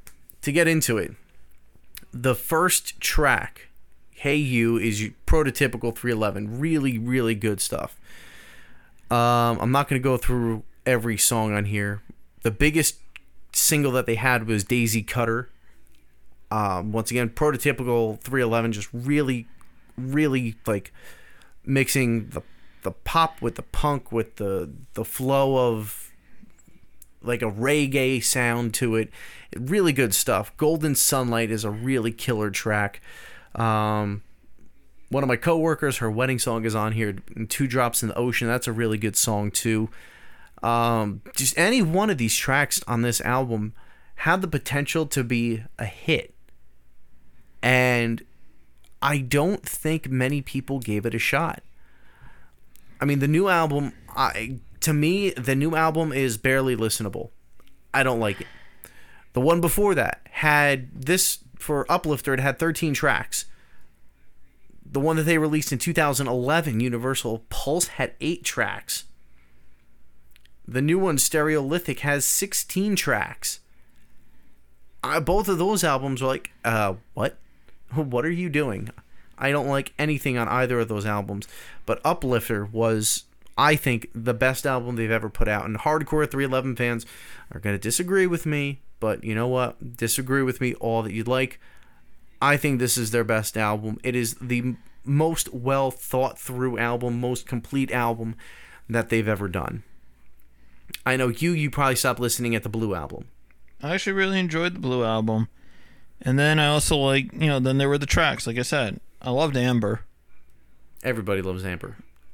to get into it, the first track, Hey You, is prototypical 311. Really, really good stuff. I'm not going to go through every song on here. The biggest single that they had was Daisy Cutter. Once again, prototypical 311, just really, really like mixing the pop with the punk with the flow of like a reggae sound to it. Really good stuff. Golden Sunlight is a really killer track. One of my coworkers, her wedding song is on here, Two Drops in the Ocean. That's a really good song too. Just any one of these tracks on this album had the potential to be a hit. And I don't think many people gave it a shot. I mean, the new album, to me, the new album is barely listenable. I don't like it. The one before that had this, for Uplifter, it had 13 tracks. The one that they released in 2011, Universal Pulse, had 8 tracks. The new one, Stereolithic, has 16 tracks. Both of those albums were like, what? What are you doing? I don't like anything on either of those albums. But Uplifter was, I think, the best album they've ever put out. And hardcore 311 fans are going to disagree with me. But you know what? Disagree with me all that you'd like. I think this is their best album. It is the most well thought through album, most complete album that they've ever done. I know you probably stopped listening at the Blue album. I actually really enjoyed the Blue album. And then I also then there were the tracks, like I said. I loved Amber. Everybody loves Amber.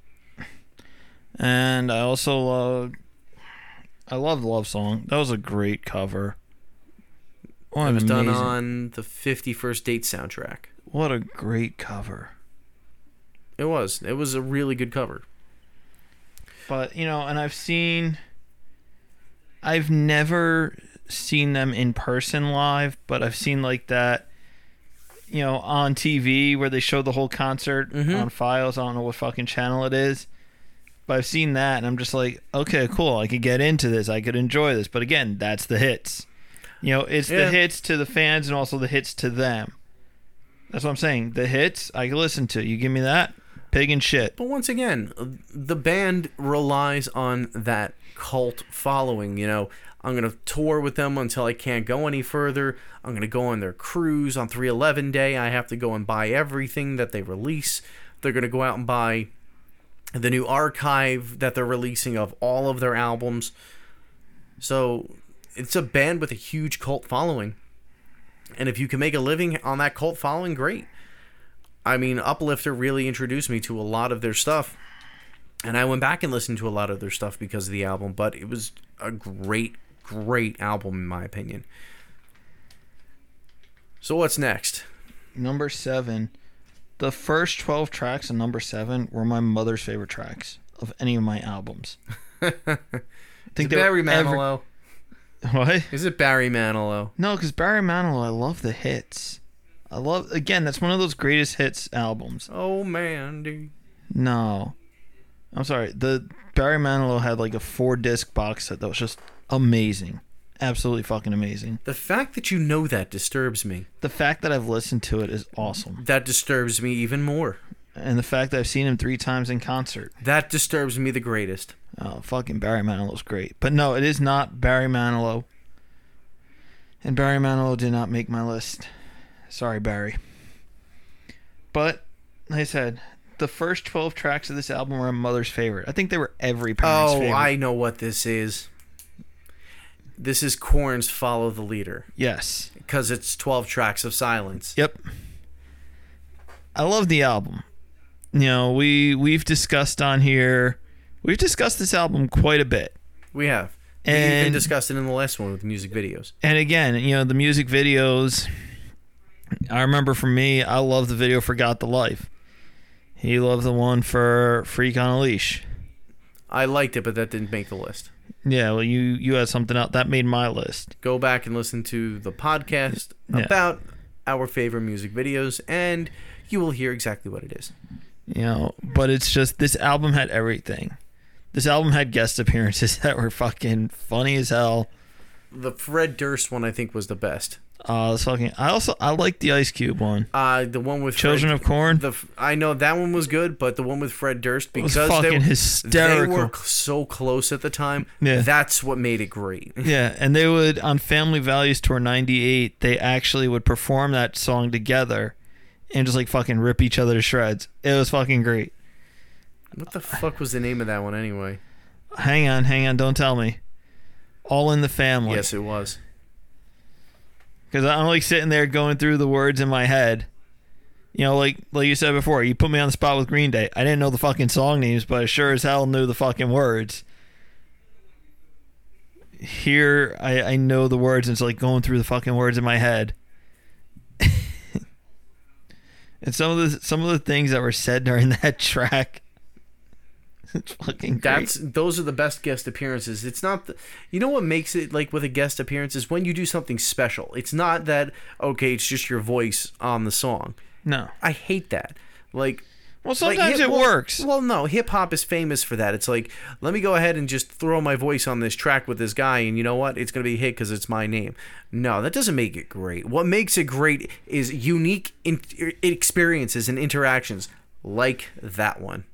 And I also loved Love Song. That was a great cover. What it was done on the 51st Date soundtrack. What a great cover. It was. It was a really good cover. But, and I've never seen them in person live, but I've seen like that, on TV where they show the whole concert on Files. I don't know what fucking channel it is. But I've seen that, and I'm just like, okay, cool. I could get into this. I could enjoy this. But again, that's the hits. It's the hits to the fans and also the hits to them. That's what I'm saying. The hits, I can listen to. You give me that, pig and shit. But once again, the band relies on that cult following. I'm going to tour with them until I can't go any further. I'm going to go on their cruise on 311 Day. I have to go and buy everything that they release. They're going to go out and buy the new archive that they're releasing of all of their albums. So it's a band with a huge cult following. And if you can make a living on that cult following, great. I mean, Uplifter really introduced me to a lot of their stuff. And I went back and listened to a lot of their stuff because of the album. But it was a great album in my opinion. So what's next? Number 7. The first 12 tracks on number 7 were my mother's favorite tracks of any of my albums. I think Barry Manilow. What? Is it Barry Manilow? No, because Barry Manilow, I love the hits. Again, that's one of those greatest hits albums. Oh, Mandy. No. I'm sorry. The Barry Manilow had like a 4-disc box set that was just amazing. Absolutely fucking amazing. The fact that you know that disturbs me. The fact that I've listened to it is awesome. That disturbs me even more. And the fact that I've seen him 3 times in concert. That disturbs me the greatest. Oh, fucking Barry Manilow's great. But no, it is not Barry Manilow. And Barry Manilow did not make my list. Sorry, Barry. But, like I said, the first 12 tracks of this album were my mother's favorite. I think they were every parent's favorite. Oh, I know what this is. This is Korn's Follow the Leader. Yes. Because it's 12 tracks of silence. Yep. I love the album. We've discussed on here... We've discussed this album quite a bit. We have. We even discussed it in the last one with music videos. And again, the music videos... I remember for me, I love the video for Got the Life. He loved the one for Freak on a Leash. I liked it, but that didn't make the list. Yeah, well, you had something out that made my list. Go back and listen to the podcast about our favorite music videos, and you will hear exactly what it is. But it's just, this album had everything. This album had guest appearances that were fucking funny as hell. The Fred Durst one, I think, was the best. I like the Ice Cube one. The one with Children of Corn. I know that one was good, but the one with Fred Durst, because was fucking hysterical. They were so close at the time. Yeah. That's what made it great. Yeah, and they would, on Family Values Tour 98, they actually would perform that song together and just like fucking rip each other to shreds. It was fucking great. What the fuck was the name of that one anyway? Hang on, don't tell me. All in the Family. Yes, it was. Because I'm like sitting there going through the words in my head. You know, like you said before, you put me on the spot with Green Day. I didn't know the fucking song names, but I sure as hell knew the fucking words. Here, I know the words, and it's like going through the fucking words in my head. And some of the things that were said during that track, it's fucking great. Those are the best guest appearances. It's not you know what makes it like with a guest appearance is when you do something special. It's not that okay, it's just your voice on the song. No. I hate that. Like, well, sometimes it works. Well, no, hip hop is famous for that. It's like, let me go ahead and just throw my voice on this track with this guy, and you know what? It's going to be a hit because it's my name. No, that doesn't make it great. What makes it great is unique experiences and interactions like that one.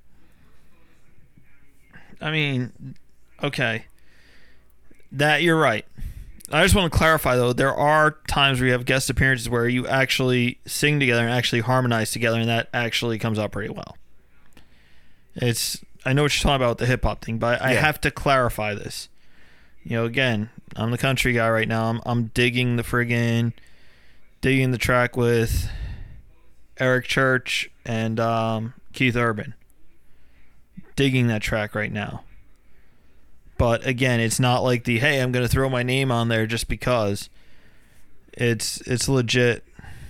I mean, okay. That, you're right. I just want to clarify, though, there are times where you have guest appearances where you actually sing together and actually harmonize together, and that actually comes out pretty well. I know what you're talking about with the hip-hop thing, but I have to clarify this. You know, again, I'm the country guy right now. I'm digging the track with Eric Church and Keith Urban. Digging that track right now. But again, it's not like hey, I'm going to throw my name on there just because. It's legit.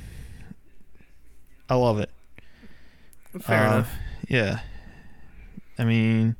I love it. Fair enough. Yeah. I mean,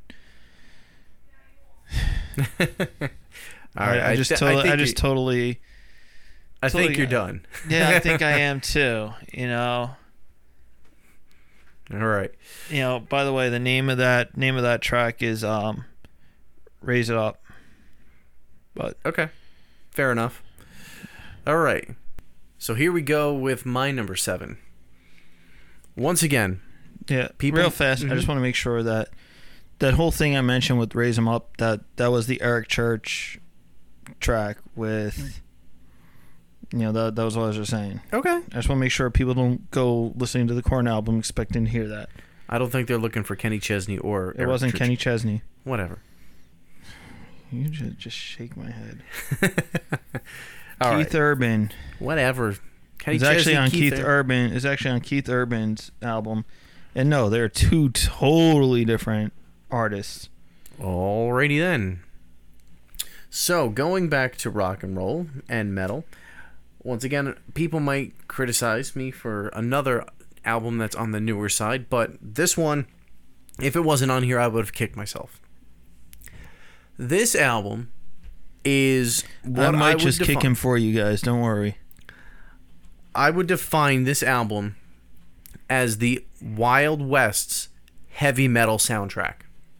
all right. I totally. I think you're done. Yeah, I think I am too. You know. All right. You know, by the way, the name of that track is Raise It Up. But okay. Fair enough. All right. So here we go with my number 7. Once again, real fast, I just want to make sure that whole thing I mentioned with Raise 'Em Up, that was the Eric Church track with that was what I was just saying. Okay. I just want to make sure people don't go listening to the Korn album expecting to hear that. I don't think they're looking for Kenny Chesney or It Eric wasn't Church. Kenny Chesney. Whatever. You just shake my head. All Keith right. Urban. Whatever. Kenny It's Chesney, actually on Keith Urban. It's actually on Keith Urban's album. And no, they're two totally different artists. Alrighty then. So, going back to rock and roll and metal, once again, people might criticize me for another album that's on the newer side, but this one, if it wasn't on here, I would have kicked myself. This album is what I might would just define. kick him for you guys. Don't worry. I would define this album as the Wild West's heavy metal soundtrack.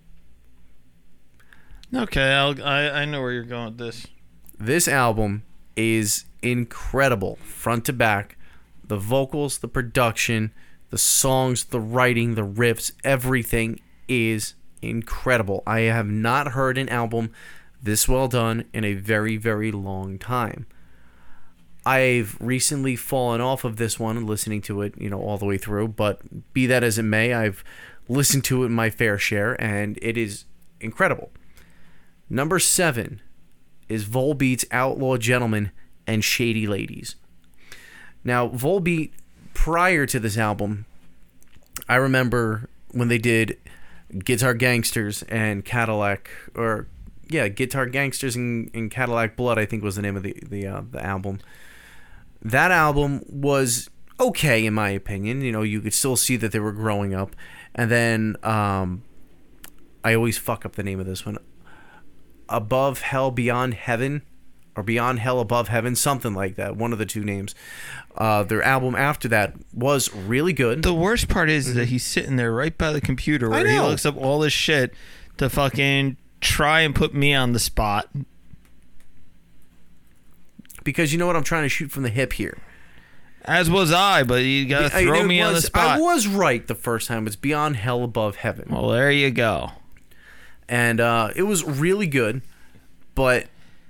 Okay, I know where you're going with this. This album is incredible, front to back. The vocals, the production, the songs, the writing, the riffs, everything is incredible. I have not heard an album this well done in a very, very long time. I've recently fallen off of this one, listening to it, all the way through, but be that as it may, I've listened to it my fair share, and it is incredible. Number 7 is Volbeat's Outlaw Gentlemen and Shady Ladies. Now, Volbeat, prior to this album, I remember when they did Guitar Gangsters and Cadillac, Guitar Gangsters and Cadillac Blood, I think was the name of the album. That album was okay, in my opinion. You could still see that they were growing up. And then, I always fuck up the name of this one. Above Hell, Beyond Heaven, or Beyond Hell, Above Heaven, something like that. One of the two names. Their album after that was really good. The worst part is that he's sitting there right by the computer where he looks up all this shit to fucking try and put me on the spot. because you know what, I'm trying to shoot from the hip here. As was I, but you gotta throw me on the spot. I was right the first time. It's Beyond Hell Above Heaven. Well, there you go. And it was really good, but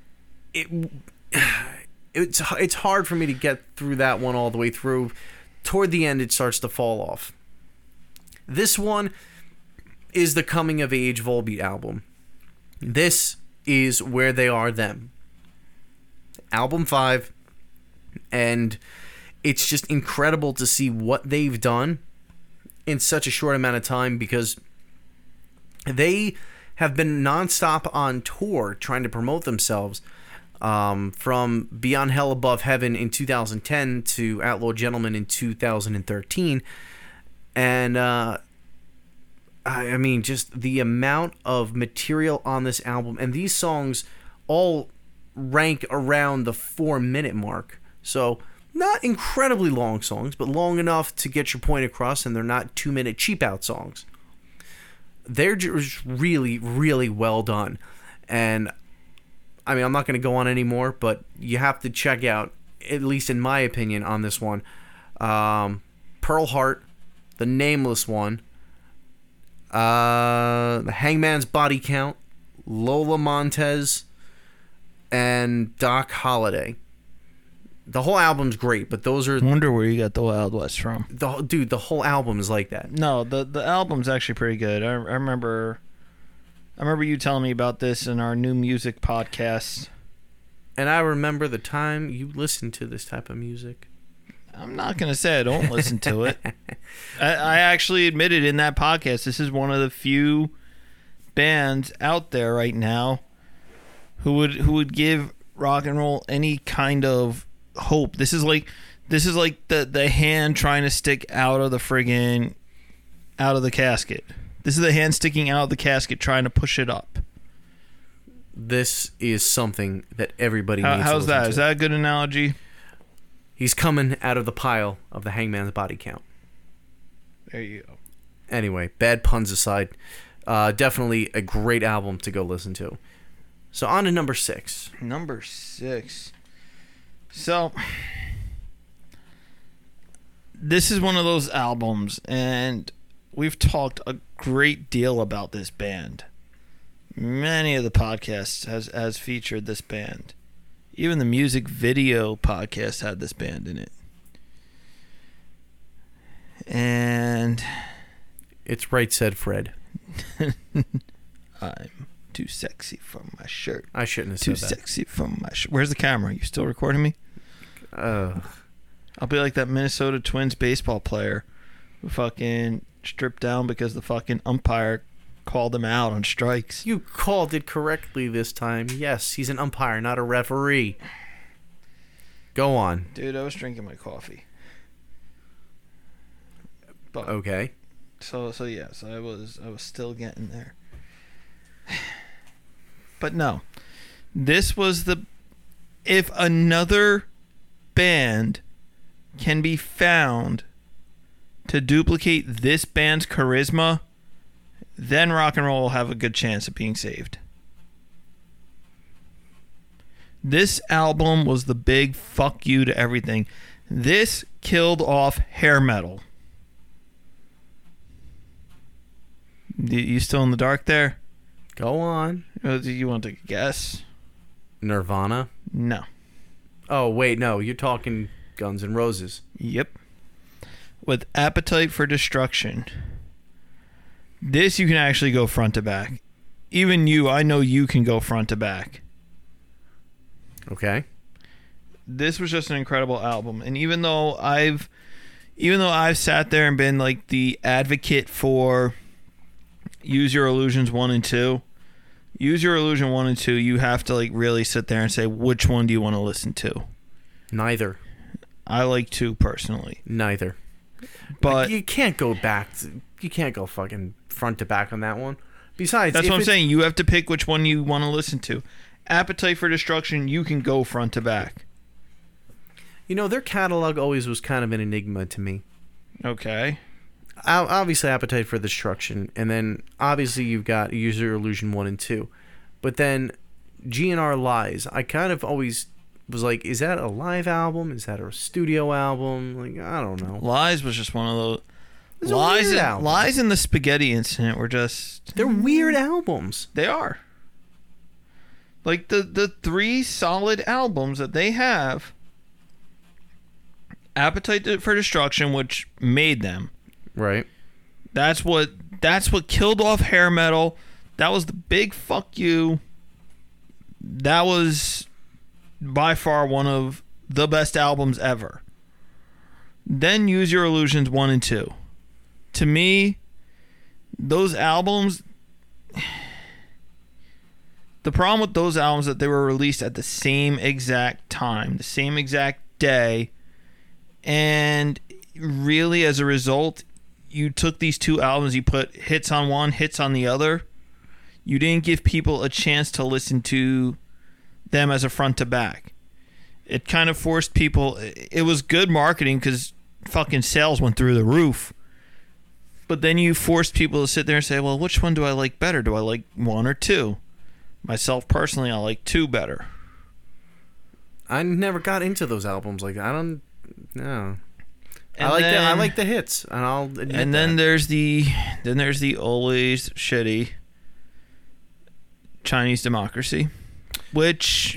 it's hard for me to get through that one all the way through. Toward the end, it starts to fall off. This one is the coming of age Volbeat album. This is Where They Are Them. Album 5, and it's just incredible to see what they've done in such a short amount of time, because they have been nonstop on tour trying to promote themselves, from Beyond Hell Above Heaven in 2010 to Outlaw Gentlemen in 2013. And I mean, just the amount of material on this album, and these songs all rank around the 4-minute mark. So not incredibly long songs, but long enough to get your point across, and they're not 2-minute cheap out songs. They're just really, really well done. And I mean, I'm not going to go on anymore, but you have to check out, at least in my opinion on this one, Pearl Heart, The Nameless One, The Hangman's Body Count, Lola Montez, and Doc Holliday. The whole album's great, but those are... I wonder where you got the Wild West from. The whole album is like that. No, the album's actually pretty good. I remember you telling me about this in our new music podcast. And I remember the time you listened to this type of music. I'm not going to say I don't listen to it. I actually admitted in that podcast, this is one of the few bands out there right now who would give rock and roll any kind of hope. This is like the hand trying to stick out of the casket. This is the hand sticking out of the casket trying to push it up. This is something that everybody needs to how's listen that? to. Is that a good analogy? He's coming out of the pile of the Hangman's Body Count. There you go. Anyway, bad puns aside, definitely a great album to go listen to. So on to number 6. Number 6. So, this is one of those albums, and we've talked a great deal about this band. Many of the podcasts has featured this band. Even the music video podcast had this band in it. And it's Right Said Fred. I'm too sexy for my shirt. I shouldn't have too said that. Too sexy for my shirt. Where's the camera? You still recording me? I'll be like that Minnesota Twins baseball player who fucking stripped down because the fucking umpire called him out on strikes. You called it correctly this time. Yes, he's an umpire, not a referee. Go on. Dude, I was drinking my coffee. But, okay. So yes, I was still getting there. But no. This was if another band can be found to duplicate this band's charisma, then rock and roll will have a good chance of being saved. This album was the big fuck you to everything. This killed off hair metal. You still in the dark there? Go on. Do you want to guess? Nirvana? No. Oh, wait, no. You're talking Guns N' Roses. Yep. With Appetite for Destruction. This you can actually go front to back. Even you, I know you can go front to back. Okay. This was just an incredible album. And even though I've sat there and been like the advocate for Use Your Illusions 1 and 2, Use Your Illusion 1 and 2, you have to like really sit there and say, which one do you want to listen to? Neither. I like 2 personally. Neither. But you can't go back. You can't go fucking front to back on that one. Besides, that's what I'm saying. You have to pick which one you want to listen to. Appetite for Destruction, you can go front to back. You know, their catalog always was kind of an enigma to me. Okay. Obviously, Appetite for Destruction, and then obviously you've got Use Your Illusion 1 and 2. But then GNR Lies, I kind of always was like, is that a live album? Is that a studio album? Like, I don't know. Lies was just one of those. It's a weird album. Lies and the Spaghetti Incident were just... They're weird albums. They are. Like, the 3 solid albums that they have... Appetite for Destruction, which made them. Right. That's what killed off hair metal. That was the big fuck you. That was by far one of the best albums ever. Then Use Your Illusions 1 and 2. To me, those albums... The problem with those albums is that they were released at the same exact time, the same exact day, and really, as a result, you took these 2 albums, you put hits on one, hits on the other. You didn't give people a chance to listen to them as a front to back. It kind of forced people... It was good marketing because fucking sales went through the roof. But then you forced people to sit there and say, well, which one do I like better? Do I like 1 or 2? Myself, personally, I like 2 better. I never got into those albums. Like, I don't... No. And I like the hits, and I'll admit and then there's the always shitty Chinese Democracy, which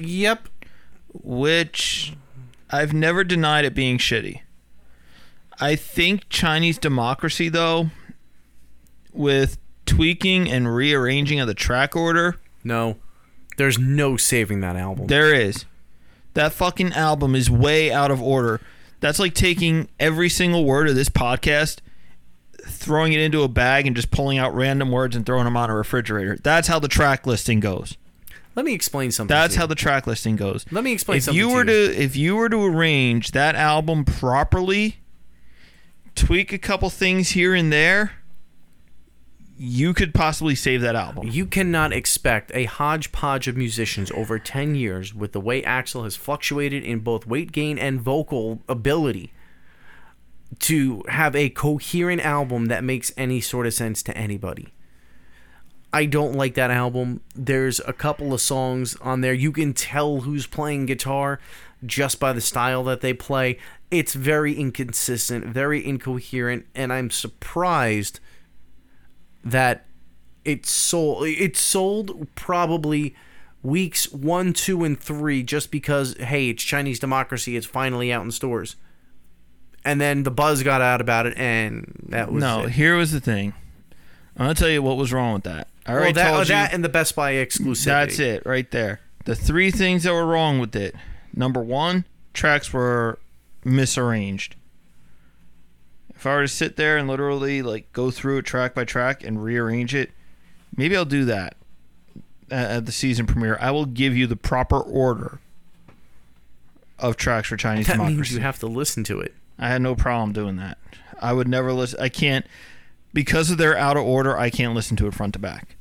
I've never denied it being shitty. I think Chinese Democracy, though, with tweaking and rearranging of the track order, No. There's no saving that album. there is. That fucking album is way out of order. That's like taking every single word of this podcast, throwing it into a bag, and just pulling out random words and throwing them on a refrigerator. That's how the track listing goes. Let me explain something. That's how the track listing goes. Let me explain If something. If you were to arrange that album properly, tweak a couple things here and there, you could possibly save that album. You cannot expect a hodgepodge of musicians over 10 years, with the way Axl has fluctuated in both weight gain and vocal ability, to have a coherent album that makes any sort of sense to anybody. I don't like that album. There's a couple of songs on there. You can tell who's playing guitar just by the style that they play. It's very inconsistent, very incoherent, and I'm surprised that it sold probably weeks 1, 2, and 3 just because, hey, it's Chinese Democracy, it's finally out in stores. And then the buzz got out about it, and that was it. Here was the thing. I'm going to tell you what was wrong with that. I already told you. That and the Best Buy exclusivity. That's it right there. The 3 things that were wrong with it. Number 1, tracks were misarranged. If I were to sit there and literally like go through it track by track and rearrange it, maybe I'll do that at the season premiere. I will give you the proper order of tracks for Chinese Democracy. That means you have to listen to it. I had no problem doing that. I would never listen. I can't, because of their out of order, I can't listen to it front to back.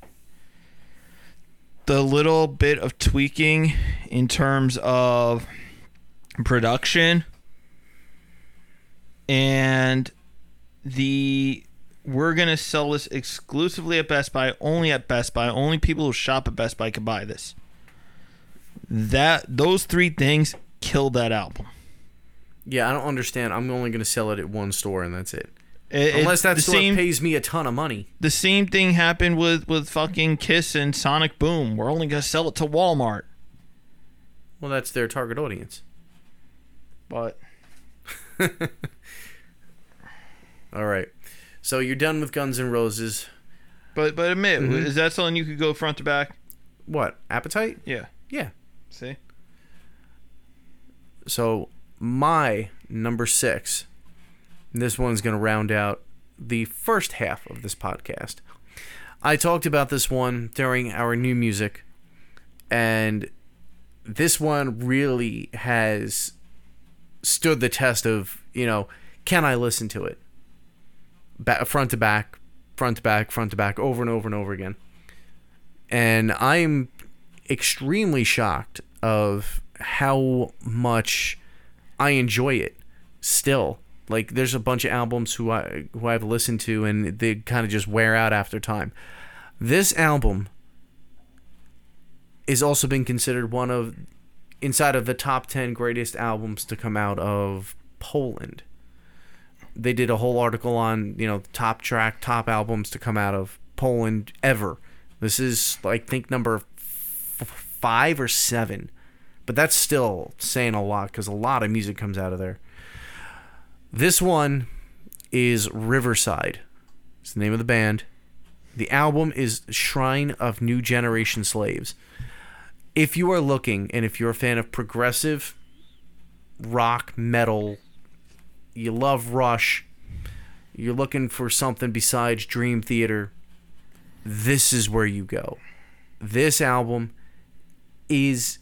The little bit of tweaking in terms of production and we're going to sell this exclusively at Best Buy, only people who shop at Best Buy can buy this. Those 3 things killed that album. Yeah, I don't understand. I'm only going to sell it at one store and that's it. Unless that store pays me a ton of money. The same thing happened with fucking Kiss and Sonic Boom. We're only going to sell it to Walmart. Well, that's their target audience. But all right. So you're done with Guns N' Roses. But admit, is that something you could go front to back? What? Appetite? Yeah. Yeah. See? So my number 6, this one's going to round out the first half of this podcast. I talked about this one during our new music, and this one really has stood the test of, can I listen to it? Front to back, over and over and over again. And I'm extremely shocked of how much I enjoy it still. Like, there's a bunch of albums who I've listened to and they kind of just wear out after time. This album is also been considered one of inside of the top 10 greatest albums to come out of Poland. They did a whole article on, top albums to come out of Poland ever. This is, I think, number 5 or 7. But that's still saying a lot because a lot of music comes out of there. This one is Riverside. It's the name of the band. The album is Shrine of New Generation Slaves. If you are looking, and if you're a fan of progressive rock, metal, you love Rush, you're looking for something besides Dream Theater, this is where you go. This album is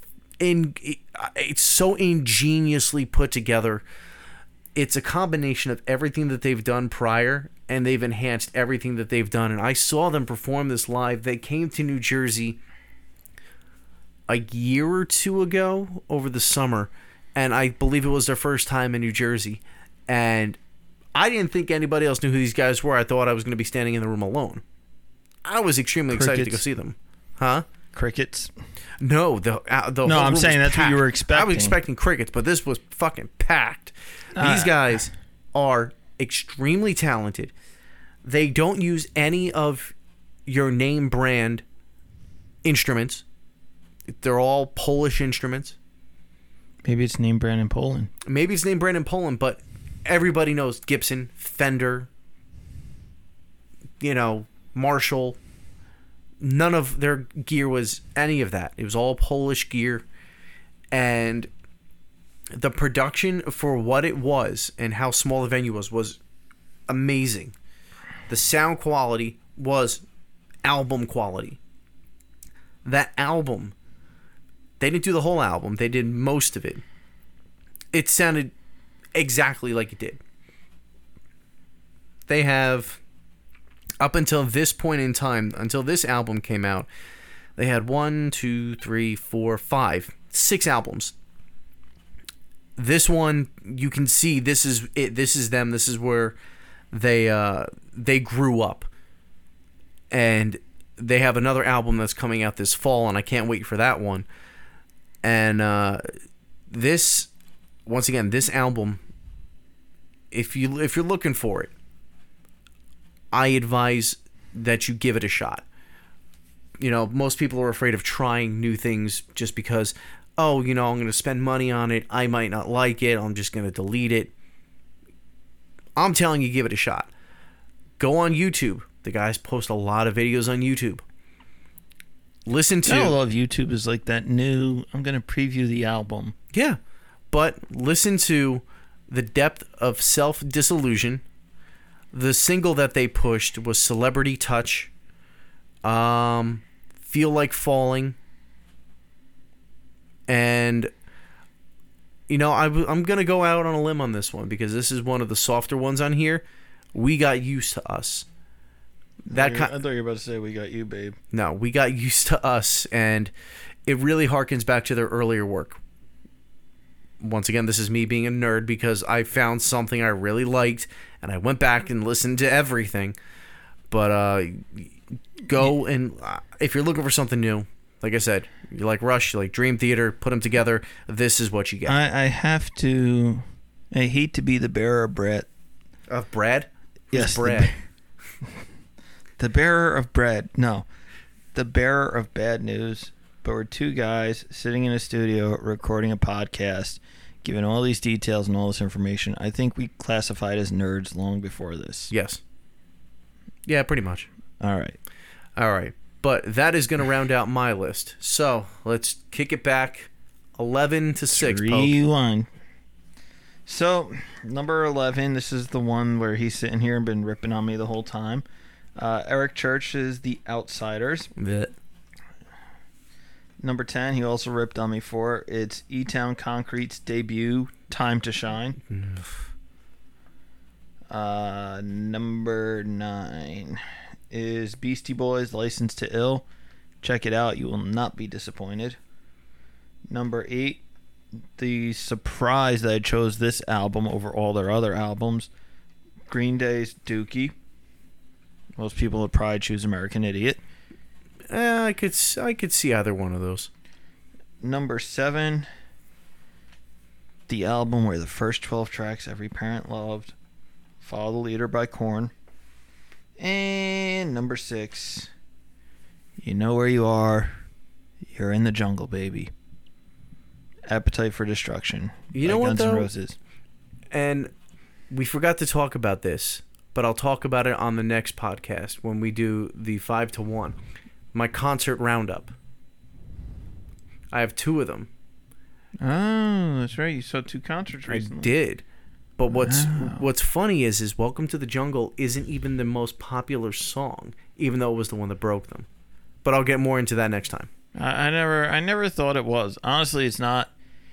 it's so ingeniously put together. It's a combination of everything that they've done prior, and they've enhanced everything that they've done. And I saw them perform this live. They came to New Jersey a year or two ago over the summer, and I believe it was their first time in New Jersey. And I didn't think anybody else knew who these guys were. I thought I was going to be standing in the room alone. I was extremely excited to go see them. Huh? Crickets? No, the no, I'm saying that's what you were expecting. I was expecting crickets, but this was fucking packed. These guys are extremely talented. They don't use any of your name brand instruments. They're all Polish instruments. Maybe it's name brand in Poland. Maybe it's name brand in Poland, but everybody knows Gibson, Fender, Marshall. None of their gear was any of that. It was all Polish gear. And the production for what it was and how small the venue was amazing. The sound quality was album quality. That album, they didn't do the whole album. They did most of it. It sounded exactly like it did. They have, up until this point in time, until this album came out, they had 6 albums. This one, you can see this is it. This is them. This is where they grew up. And they have another album that's coming out this fall, and I can't wait for that one. And this, once again, this album, if you're looking for it, I advise that you give it a shot. Most people are afraid of trying new things just because, I'm going to spend money on it. I might not like it. I'm just going to delete it. I'm telling you, give it a shot. Go on YouTube. The guys post a lot of videos on YouTube. Listen to... I love YouTube is like that new, I'm going to preview the album. Yeah. But listen to The Depth of Self-Disillusion. The single that they pushed was Celebrity Touch. Feel Like Falling. And, I'm going to go out on a limb on this one because this is one of the softer ones on here. We Got Used to Us. I thought you were about to say We Got You, Babe. No, We Got Used to Us, and it really harkens back to their earlier work. Once again, this is me being a nerd because I found something I really liked, and I went back and listened to everything. But go and if you're looking for something new, like I said, you like Rush, you like Dream Theater, put them together. This is what you get. I hate to be the bearer of bread. Of bread? Yes, bread. The bearer of bread. No, the bearer of bad news. But we're 2 guys sitting in a studio recording a podcast, giving all these details and all this information. I think we classified as nerds long before this. Yes. Yeah, pretty much. All right. But that is going to round out my list. So let's kick it back 11 to 6. 3-1. So, number 11, this is the one where he's sitting here and been ripping on me the whole time. Eric Church is The Outsiders. Blech. Number 10, he also ripped on me for. It's E-Town Concrete's debut, Time to Shine. Number 9 is Beastie Boys' License to Ill. Check it out. You will not be disappointed. Number 8, the surprise that I chose this album over all their other albums, Green Day's Dookie. Most people would probably choose American Idiot. I could see either one of those. number 7, the album where the first 12 tracks every parent loved, Follow the Leader by Korn. And number 6, You Know Where You Are, You're in the Jungle, Baby. Appetite for Destruction. You know by what, Guns though? N' Roses. And we forgot to talk about this, but I'll talk about it on the next podcast when we do the 5 to 1. My concert roundup. I have 2 of them. Oh, that's right. You saw 2 concerts recently. I did. But what's funny is Welcome to the Jungle isn't even the most popular song, even though it was the one that broke them. But I'll get more into that next time. I never thought it was. Honestly, it's not.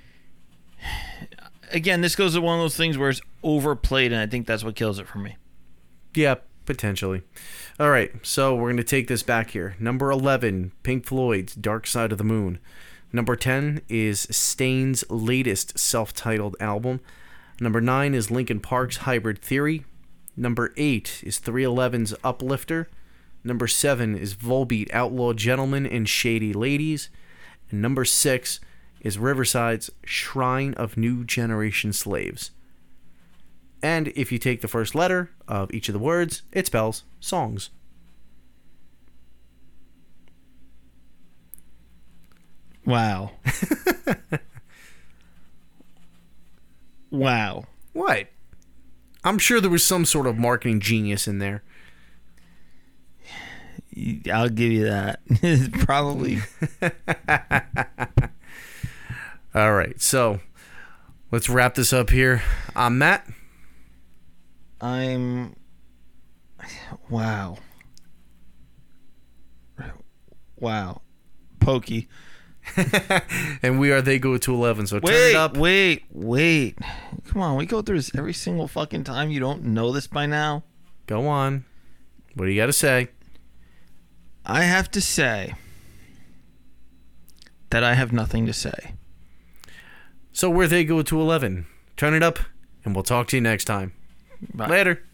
Again, this goes to one of those things where it's overplayed, and I think that's what kills it for me. Yeah, potentially. All right, so we're going to take this back here. Number 11, Pink Floyd's Dark Side of the Moon. Number 10 is Stain's latest self-titled album. Number 9 is Linkin Park's Hybrid Theory. Number 8 is 311's Uplifter. Number 7 is Volbeat Outlaw Gentlemen and Shady Ladies. And number 6 is Riverside's Shrine of New Generation Slaves. And if you take the first letter of each of the words, it spells songs. Wow. Wow. What? I'm sure there was some sort of marketing genius in there. I'll give you that. Probably. All right, so let's wrap this up here. I'm Matt. I'm... Wow. Wow. Pokey. And we are They Go to 11, so turn it up. Wait. Come on, we go through this every single fucking time. You don't know this by now? Go on. What do you got to say? I have to say that I have nothing to say. So we're They Go to 11. Turn it up, and we'll talk to you next time. Bye. Later.